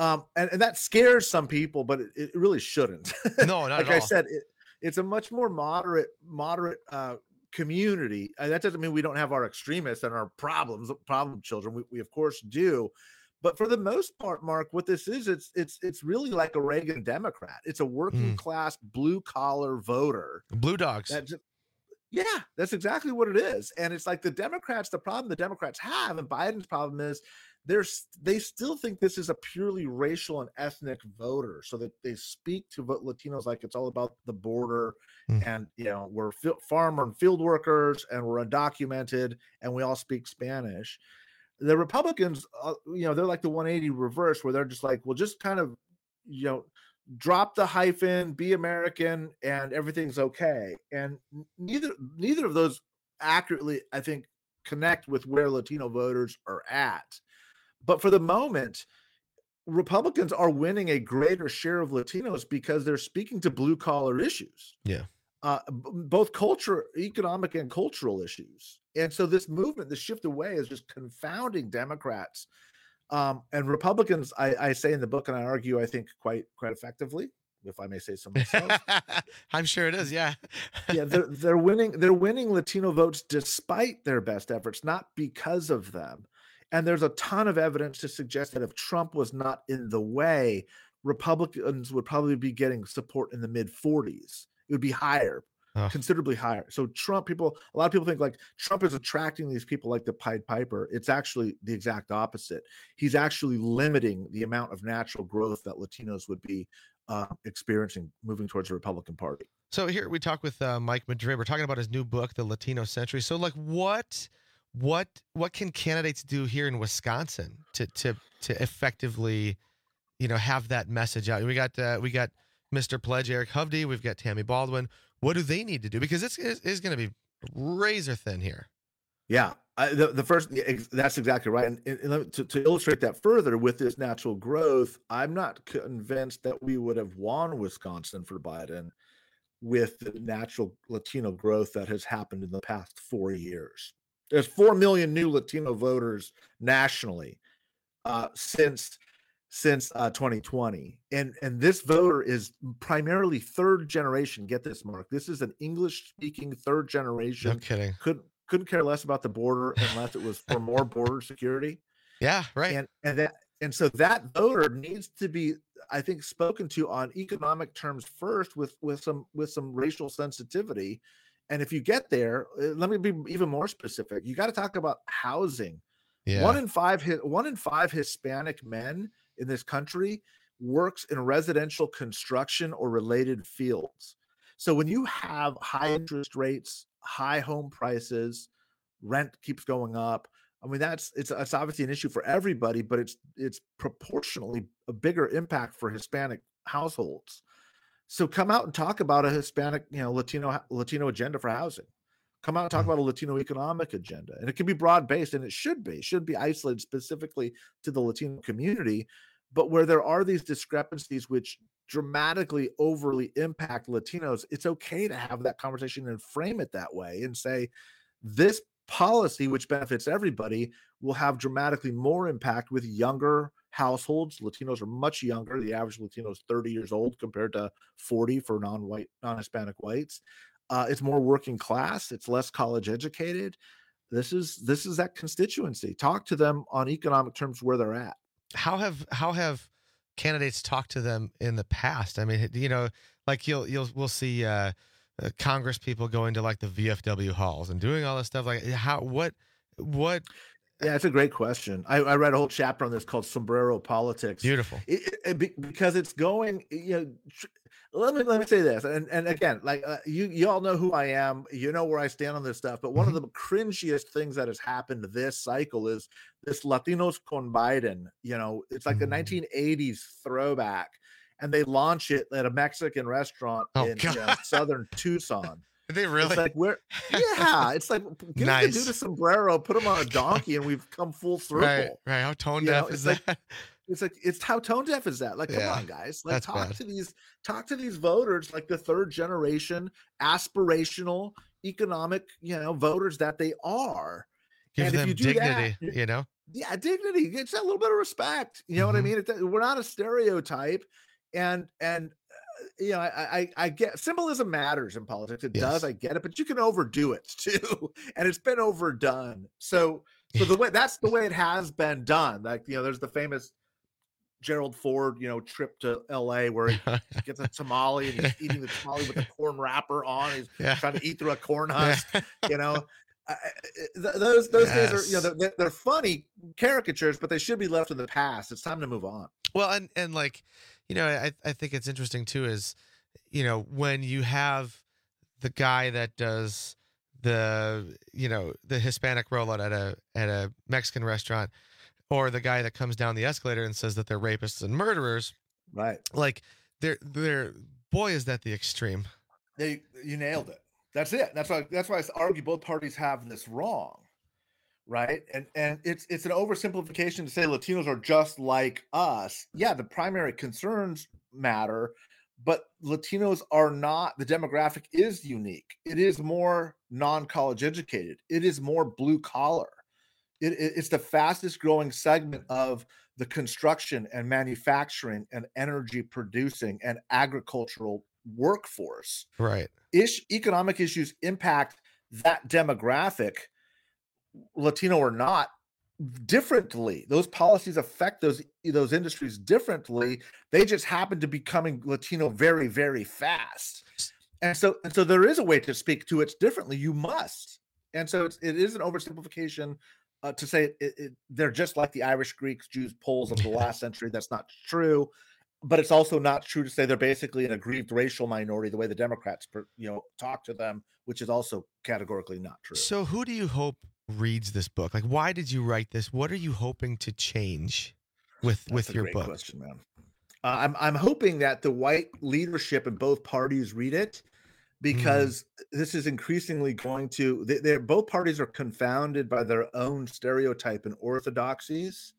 Um, and, and that scares some people, but it, it really shouldn't.
No, not
like
at
I
all.
said, it, it's a much more moderate, moderate uh, community. Uh, that doesn't mean we don't have our extremists and our problems, problem children. We, we of course do. But for the most part, Mark, what this is, it's it's it's really like a Reagan Democrat. It's a working
Mm.
class, blue collar voter.
Blue dogs.
That just, yeah, that's exactly what it is. And it's like the Democrats, the problem the Democrats have, and Biden's problem is they're s- they still think this is a purely racial and ethnic voter, so that they speak to vo- Latinos like it's all about the border,
Mm.
and you know we're fi- farmer and field workers, and we're undocumented, and we all speak Spanish. The Republicans, uh, you know, they're like the one eighty reverse, where they're just like, well, just kind of, you know, drop the hyphen, be American, and everything's okay. And n- neither neither of those accurately, I think, connect with where Latino voters are at. But for the moment, Republicans are winning a greater share of Latinos because they're speaking to blue collar issues,
Yeah.
uh, b- both culture, economic, and cultural issues. And so this movement, the shift away, is just confounding Democrats um, and Republicans. I, I say in the book, and I argue, I think quite quite effectively, if I may say so myself.
I'm sure it is. Yeah.
yeah, they're they're winning. They're winning Latino votes despite their best efforts, not because of them. And there's a ton of evidence to suggest that if Trump was not in the way, Republicans would probably be getting support in the mid forties. It would be higher,
Ugh.
considerably higher. So Trump people, a lot of people think like Trump is attracting these people like the Pied Piper. It's actually the exact opposite. He's actually limiting the amount of natural growth that Latinos would be uh, experiencing moving towards the Republican Party.
So here we talk with uh, Mike Madrid. We're talking about his new book, The Latino Century. So like what what what can candidates do here in Wisconsin to to to effectively, you know, have that message out? We got uh, we got Mister Pledge, Eric Hovde. We've got Tammy Baldwin. What do they need to do? Because it's it's, it's going to be razor thin here.
Yeah, I, the, the first, ex- that's exactly right. And, and and to, to illustrate that further with this natural growth, I'm not convinced that we would have won Wisconsin for Biden with the natural Latino growth that has happened in the past four years. There's four million new Latino voters nationally uh, since since uh, twenty twenty, and and this voter is primarily third generation. Get this, Mark. This is an English-speaking third generation.
No kidding.
Could couldn't care less about the border unless it was for more border security.
Yeah, right.
And and that and so that voter needs to be, I think, spoken to on economic terms first, with with some with some racial sensitivity. And if you get there, uh, let me be even more specific. You got to talk about housing.
Yeah.
One in five hi- one in five Hispanic men in this country works in residential construction or related fields. So when you have high interest rates, high home prices, rent keeps going up. I mean, that's it's it's obviously an issue for everybody, but it's it's proportionally a bigger impact for Hispanic households. So come out and talk about a Hispanic, you know, Latino Latino agenda for housing. Come out and talk about a Latino economic agenda, and it can be broad based, and it should be. It should be isolated specifically to the Latino community, but where there are these discrepancies which dramatically overly impact Latinos, it's okay to have that conversation and frame it that way and say this policy, which benefits everybody, will have dramatically more impact with younger households. Latinos are much younger. The average Latino is thirty years old compared to forty for non-white, non-Hispanic whites. Uh, it's more working class. It's less college educated. This is this is that constituency. Talk to them on economic terms where they're at.
How have how have candidates talked to them in the past? I mean, you know, like you'll you'll we'll see uh, uh, Congress people going to like the V F W halls and doing all this stuff. Like how what what?
Yeah, it's a great question. I, I read a whole chapter on this called Sombrero Politics.
Beautiful.
It, it, it, be- because it's going, you know, tr- let me let me say this, and and again, like uh, you you all know who I am, you know where I stand on this stuff. But one
Mm-hmm.
of the cringiest things that has happened this cycle is this Latinos con Biden. You know, it's like
Mm-hmm.
a nineteen eighties throwback, and they launch it at a Mexican restaurant
Oh,
in you know, southern Tucson.
Did they really?
It's like where, yeah, it's like give
Nice.
the dude a sombrero, put him on a donkey, and we've come full circle.
Right, right. How tone
You know,
deaf is
it's
that?
like- It's like it's how tone deaf is that? Like, come
Yeah,
on, guys. Like,
that's
talk
bad.
to these, talk to these voters, like the third generation, aspirational, economic, you know, voters that they are.
Give
And if
them
you do
dignity,
that,
you know?
Yeah, dignity. It's a little bit of respect. You know what I
Mhm.
mean? It's, we're not a stereotype, and and uh, you know, I, I I get symbolism matters in politics. It
Yes.
does. I get it, but you can overdo it too, and it's been overdone. So so the way that's the way it has been done. Like you know, there's the famous Gerald Ford, you know, trip to L A where he gets a tamale and he's eating the tamale with a corn wrapper on. He's
Yeah.
trying to eat through a corn husk. You know, I, I- th- those those days are you know they're, they're funny caricatures, but they should be left in the past. It's time to move on.
Well, and and like, you know, I I think it's interesting too is, you know, when you have the guy that does the you know the Hispanic rollout at a at a Mexican restaurant, or the guy that comes down the escalator and says that they're rapists and murderers,
right?
Like, they're they're boy, is that the extreme.
They you nailed it. That's it. That's why that's why I argue both parties have this wrong, right? And and it's it's an oversimplification to say Latinos are just like us. Yeah, the primary concerns matter, but Latinos are not. The demographic is unique. It is more non-college educated. It is more blue collar. It, it- it's the fastest growing segment of the construction and manufacturing and energy producing and agricultural workforce.
Right.
Ish, economic issues impact that demographic, Latino or not, differently. Those policies affect those those industries differently. They just happen to be becoming Latino very, very fast. And so, and so there is a way to speak to it differently. You must. And so it's, it is an oversimplification uh, to say it, it, they're just like the Irish, Greeks, Jews, Poles of the last century. That's not true. But it's also not true to say they're basically an aggrieved racial minority the way the Democrats, per- you know, talk to them, which is also categorically not true.
So who do you hope reads this book? Like, why did you write this? What are you hoping to change with
That's
with
a
your
great
book?
question, man. Uh, I'm I'm hoping that the white leadership in both parties read it, because this is increasingly going to. They, they're both parties are confounded by their own stereotype and orthodoxies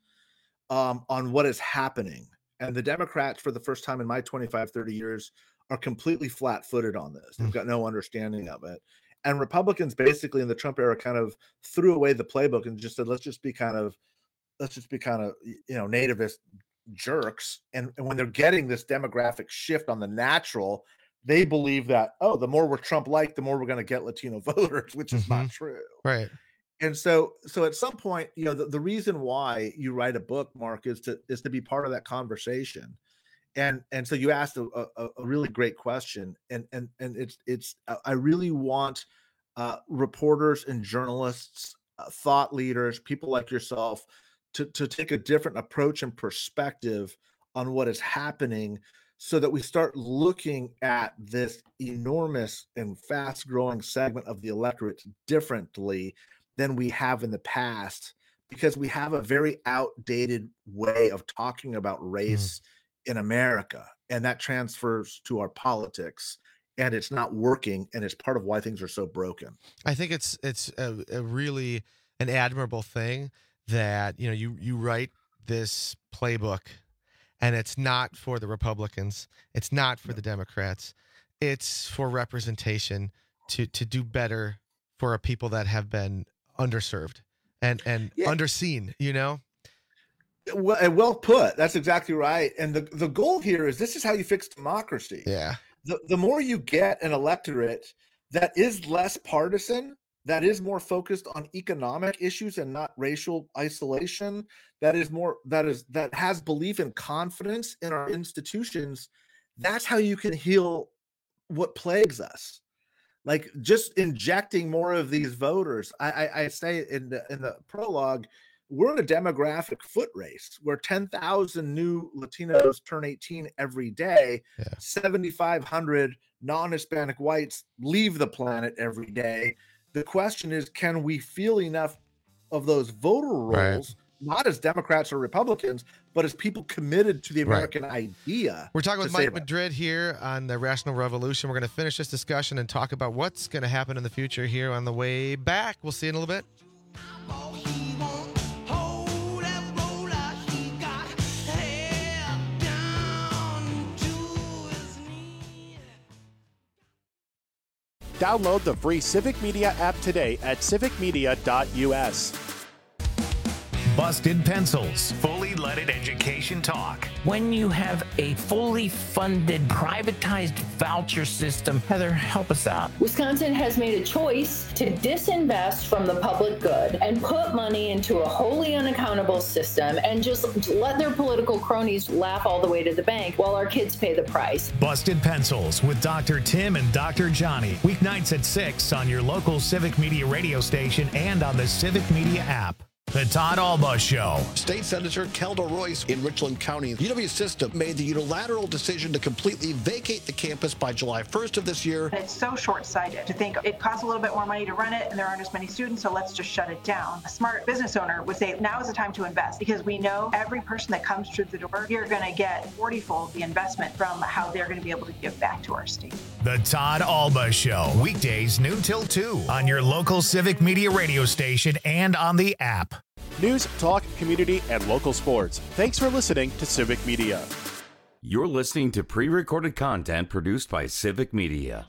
um, on what is happening, and the Democrats, for the first time in my twenty-five, thirty years, are completely flat-footed on this. They've got no understanding of it. And Republicans basically in the Trump era kind of threw away the playbook and just said, let's just be kind of, let's just be kind of, you know, nativist jerks. And, and when they're getting this demographic shift on the natural, they believe that, oh, the more we're Trump-like, the more we're going to get Latino voters, which is not true.
Right.
And so, so at some point, you know, the, the reason why you write a book, Mark, is to is to be part of that conversation. And and so you asked a, a, a really great question, and and and it's it's I really want uh, reporters and journalists, uh, thought leaders, people like yourself, to to take a different approach and perspective on what is happening, so that we start looking at this enormous and fast growing segment of the electorate differently than we have in the past, because we have a very outdated way of talking about race in America, and that transfers to our politics, and it's not working, and it's part of why things are so broken.
I think it's it's a, a really an admirable thing that you know you you write this playbook, and it's not for the Republicans, it's not for the Democrats, it's for representation to to do better for a people that have been underserved and and
Yeah.
underseen. You know.
Well, and well put. That's exactly right. And the, the goal here is this is how you fix democracy.
Yeah.
The, the more you get an electorate that is less partisan, that is more focused on economic issues and not racial isolation, that is more that is that has belief and confidence in our institutions, that's how you can heal what plagues us. Like just injecting more of these voters. I, I, I say in the in the prologue, we're in a demographic foot race where ten thousand new Latinos turn eighteen every day. seventy-five hundred non-Hispanic whites leave the planet every day. The question is, can we feel enough of those voter
Right.
rolls, not as Democrats or Republicans, but as people committed to the
Right.
American idea?
We're talking
to
with Mike
save it?
Madrid here on the Rational Revolution. We're going to finish this discussion and talk about what's going to happen in the future here on the way back. We'll see you in a little bit.
Download the free Civic Media app today at civic media dot U S.
Busted Pencils, fully leaded education talk.
When you have a fully funded, privatized voucher system, Heather, help us out.
Wisconsin has made a choice to disinvest from the public good and put money into a wholly unaccountable system and just let their political cronies laugh all the way to the bank while our kids pay the price.
Busted Pencils with Doctor Tim and Doctor Johnny. Weeknights at six on your local Civic Media radio station and on the Civic Media app. The Todd Alba Show.
State Senator Kelda Royce in Richland County. U W System made the unilateral decision to completely vacate the campus by July first of this year.
It's so short-sighted to think it costs a little bit more money to run it and there aren't as many students, so let's just shut it down. A smart business owner would say now is the time to invest because we know every person that comes through the door, you're going to get forty-fold the investment from how they're going to be able to give back to our state.
The Todd Alba Show. Weekdays noon till two on your local Civic Media radio station and on the app.
News, talk, community, and local sports. Thanks for listening to Civic Media.
You're listening to pre-recorded content produced by Civic Media.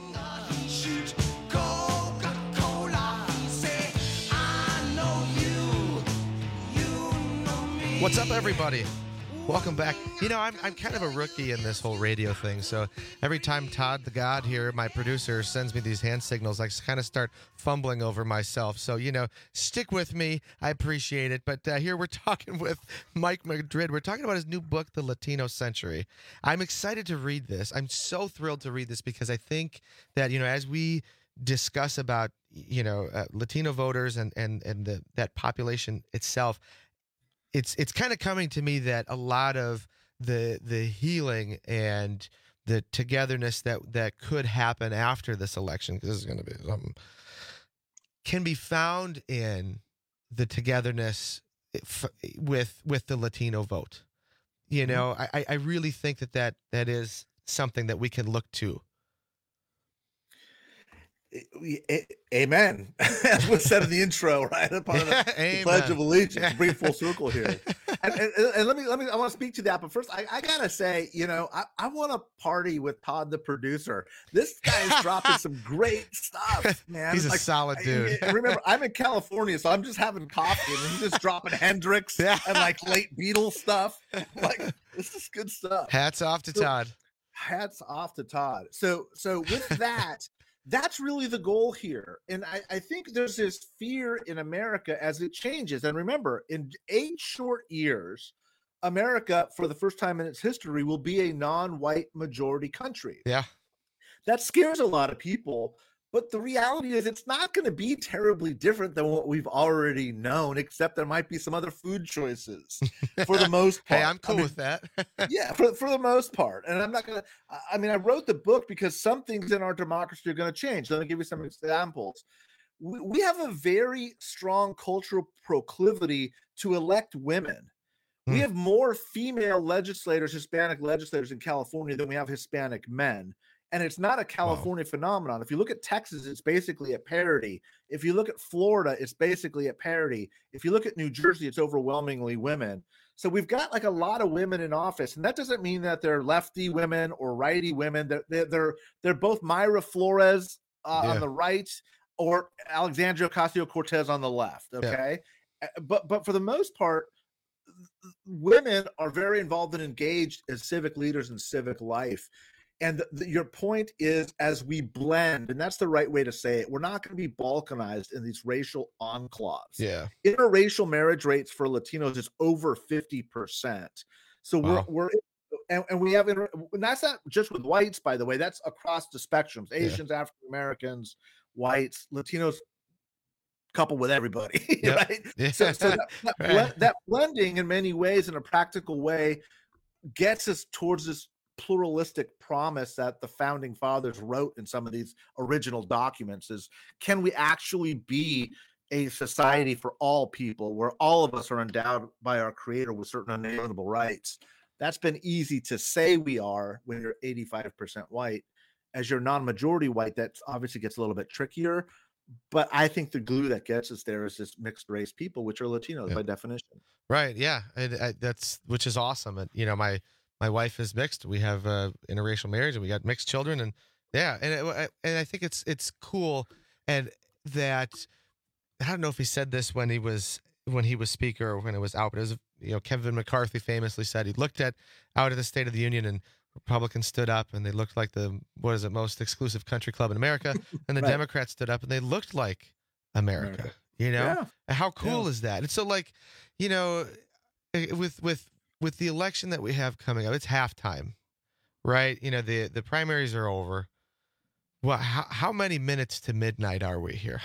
What's up, everybody? Welcome back. You know, I'm I'm kind of a rookie in this whole radio thing, so every time Todd the God here, my producer, sends me these hand signals, I kind of start fumbling over myself. So, you know, stick with me. I appreciate it. But uh, here we're talking with Mike Madrid. We're talking about his new book, The Latino Century. I'm excited to read this. I'm so thrilled to read this because I think that, you know, as we discuss about, you know, uh, Latino voters and and and the, that population itself, It's it's kind of coming to me that a lot of the the healing and the togetherness that, that could happen after this election, because this is going to be something, can be found in the togetherness with with the Latino vote. You know, mm-hmm. I I really think that, that that is something that we can look to.
Amen. As was said in the intro, right upon the, the Pledge of Allegiance. Bring it full circle here. And, and, and let me let me. I want to speak to that, but first, I, I gotta say, you know, I, I want to party with Todd, the producer. This guy's dropping some great stuff, man.
He's
like,
a solid dude.
I, I remember, I'm in California, so I'm just having coffee, and he's just dropping Hendrix and like late Beatles stuff. Like, this is good stuff.
Hats off to
so,
Todd.
Hats off to Todd. So, so with that. That's really the goal here. And I, I think there's this fear in America as it changes. And remember, in eight short years, America, for the first time in its history, will be a non-white majority country.
Yeah.
That scares a lot of people. But the reality is it's not going to be terribly different than what we've already known, except there might be some other food choices for the most part.
Hey, I'm cool
I mean,
with that.
yeah, for, for the most part. And I'm not going to, I mean, I wrote the book because some things in our democracy are going to change. Let me give you some examples. We, we have a very strong cultural proclivity to elect women. Mm. We have more female legislators, Hispanic legislators in California than we have Hispanic men. And it's not a California wow. phenomenon. If you look at Texas, it's basically at parity. If you look at Florida, it's basically at parity. If you look at New Jersey, it's overwhelmingly women. So we've got like a lot of women in office. And that doesn't mean that they're lefty women or righty women. They're they're they're, they're both Mayra Flores uh, yeah. on the right or Alexandria Ocasio-Cortez on the left. Okay. Yeah. But but for the most part, women are very involved and engaged as civic leaders in civic life. And the, the, your point is, as we blend, and that's the right way to say it, we're not going to be balkanized in these racial enclaves.
Yeah.
Interracial marriage rates for Latinos is over fifty percent. So wow. we're, we're and, and we have, inter, and that's not just with whites, by the way, that's across the spectrums, Asians, yeah. African Americans, whites, Latinos, coupled with everybody, yep. right?
Yeah.
So, so that, that, right. blend, that blending in many ways, in a practical way, gets us towards this pluralistic promise that the founding fathers wrote in some of these original documents is, can we actually be a society for all people where all of us are endowed by our creator with certain unalienable rights? That's been easy to say we are when you're eighty-five percent white. As you're non-majority white, that obviously gets a little bit trickier. But I think the glue that gets us there is this mixed race people, which are Latinos yeah. by definition.
Right. Yeah. And, uh, that's, which is awesome. And, you know, my, My wife is mixed. We have uh, interracial marriage, and we got mixed children, and yeah, and it, and I think it's it's cool, and that I don't know if he said this when he was when he was speaker or when it was out. But it was, you know, Kevin McCarthy famously said he looked at out at the State of the Union and Republicans stood up and they looked like the, what is it, most exclusive country club in America. And the
Right.
Democrats stood up and they looked like America,
America.
you know?
Yeah.
And how cool
Yeah.
is that? And so like, you know, eh, with, with, with the election that we have coming up, it's halftime, right? You know, the, the primaries are over. Well, how, how many minutes to midnight are we here?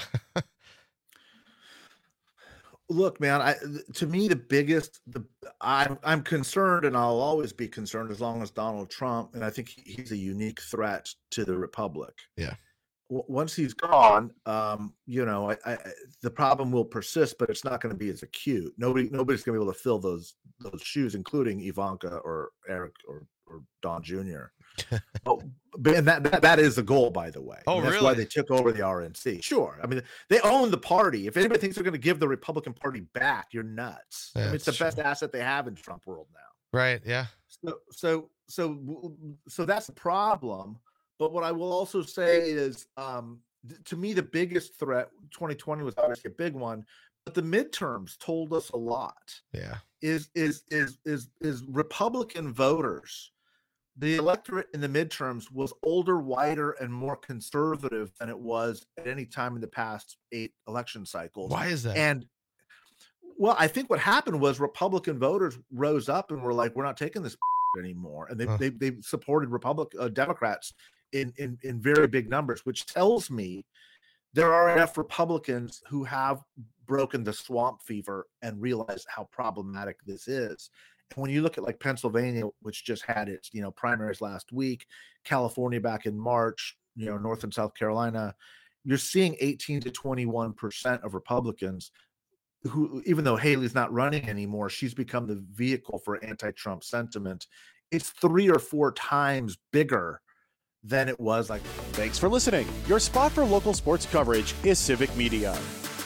Look, man, I to me the biggest the I'm I'm concerned, and I'll always be concerned as long as Donald Trump, and I think he- he's a unique threat to the republic.
Yeah.
W- Once he's gone, um, you know, I, I, the problem will persist, but it's not going to be as acute. Nobody, nobody's going to be able to fill those those shoes, including Ivanka or Eric or or Don Junior Oh, but and that, that that is the goal, by the way.
Oh,
And that's
really?
why they took over the R N C. Sure, I mean they own the party. If anybody thinks they're going to give the Republican Party back, you're nuts. I mean, it's the
That's
best asset they have in Trump world now.
Right. Yeah.
So so so so that's the problem. But what I will also say is, um, th- to me, the biggest threat. twenty twenty was obviously a big one, but the midterms told us a lot.
Yeah.
Is is is is is Republican voters? The electorate in the midterms was older, whiter, and more conservative than it was at any time in the past eight election cycles.
Why is that?
And well, I think what happened was Republican voters rose up and were like, "We're not taking this anymore," and they
Huh.
they, they supported Republic uh, Democrats in, in in very big numbers, which tells me there are enough Republicans who have broken the swamp fever and realize how problematic this is. And when you look at like Pennsylvania, which just had its, you know, primaries last week, California back in March, you know, North and South Carolina, you're seeing eighteen to twenty-one percent of Republicans who, even though Haley's not running anymore, she's become the vehicle for anti-Trump sentiment. It's three or four times bigger than it was like.
Thanks for listening. Your spot for local sports coverage is Civic Media.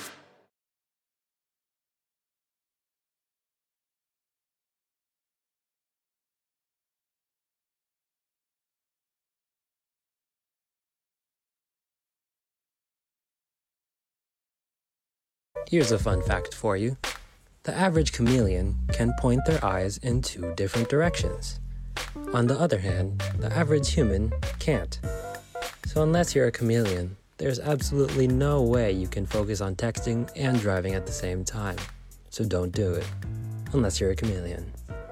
Here's a fun fact for you. The average chameleon can point their eyes in two different directions. On the other hand, the average human can't. So unless you're a chameleon, there's absolutely no way you can focus on texting and driving at the same time. So don't do it, unless you're a chameleon.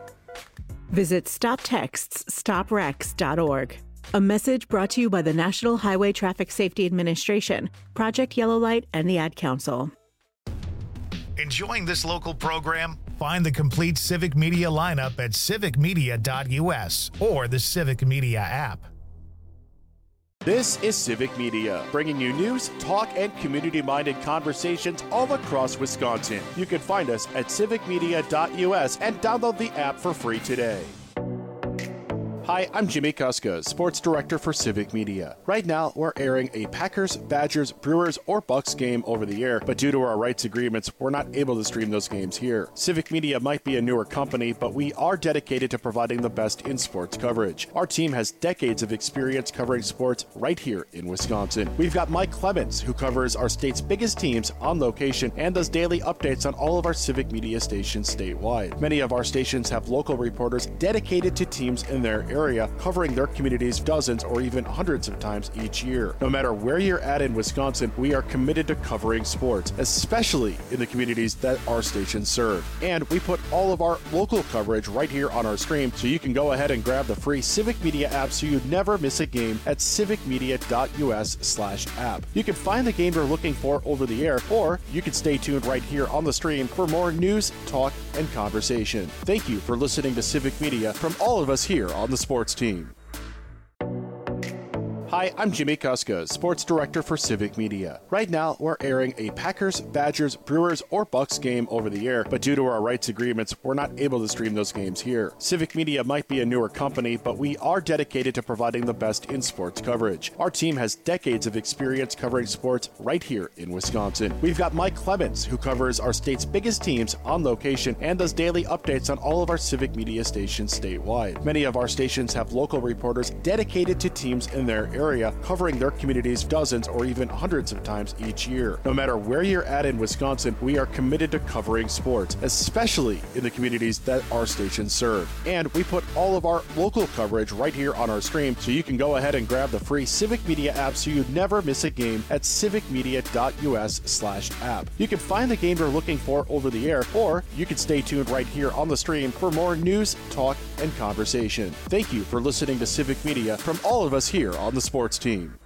Visit stop texts stop wrecks dot org. A message brought to you by the National Highway Traffic Safety Administration, Project Yellow Light, and the Ad Council.
Enjoying this local program? Find the complete Civic Media lineup at civic media dot U S or the Civic Media app.
This is Civic Media, bringing you news, talk, and community-minded conversations all across Wisconsin. You can find us at civic media dot U S and download the app for free today. Hi, I'm Jimmy Kuska, Sports Director for Civic Media. Right now, we're airing a Packers, Badgers, Brewers, or Bucks game over the air, but due to our rights agreements, we're not able to stream those games here. Civic Media might be a newer company, but we are dedicated to providing the best in sports coverage. Our team has decades of experience covering sports right here in Wisconsin. We've got Mike Clemens, who covers our state's biggest teams on location and does daily updates on all of our Civic Media stations statewide. Many of our stations have local reporters dedicated to teams in their area. area, covering their communities dozens or even hundreds of times each year. No matter where you're at in Wisconsin, we are committed to covering sports, especially in the communities that our stations serve. And we put all of our local coverage right here on our stream, so you can go ahead and grab the free Civic Media app so you never miss a game at civic media dot U S slash app. You can find the game you're looking for over the air, or you can stay tuned right here on the stream for more news, talk, and conversation. Thank you for listening to Civic Media from all of us here on the sports team. Hi, I'm Jimmy Kuska, Sports Director for Civic Media. Right now, we're airing a Packers, Badgers, Brewers, or Bucks game over the air, but due to our rights agreements, we're not able to stream those games here. Civic Media might be a newer company, but we are dedicated to providing the best in sports coverage. Our team has decades of experience covering sports right here in Wisconsin. We've got Mike Clemens, who covers our state's biggest teams on location and does daily updates on all of our Civic Media stations statewide. Many of our stations have local reporters dedicated to teams in their area, covering their communities dozens or even hundreds of times each year. No matter where you're at in Wisconsin, we are committed to covering sports, especially in the communities that our stations serve. And we put all of our local coverage right here on our stream, so you can go ahead and grab the free Civic Media app so you never miss a game at civicmedia.us slash app. You can find the game you're looking for over the air, or you can stay tuned right here on the stream for more news, talk, and conversation. Thank you for listening to Civic Media from all of us here on the sports team.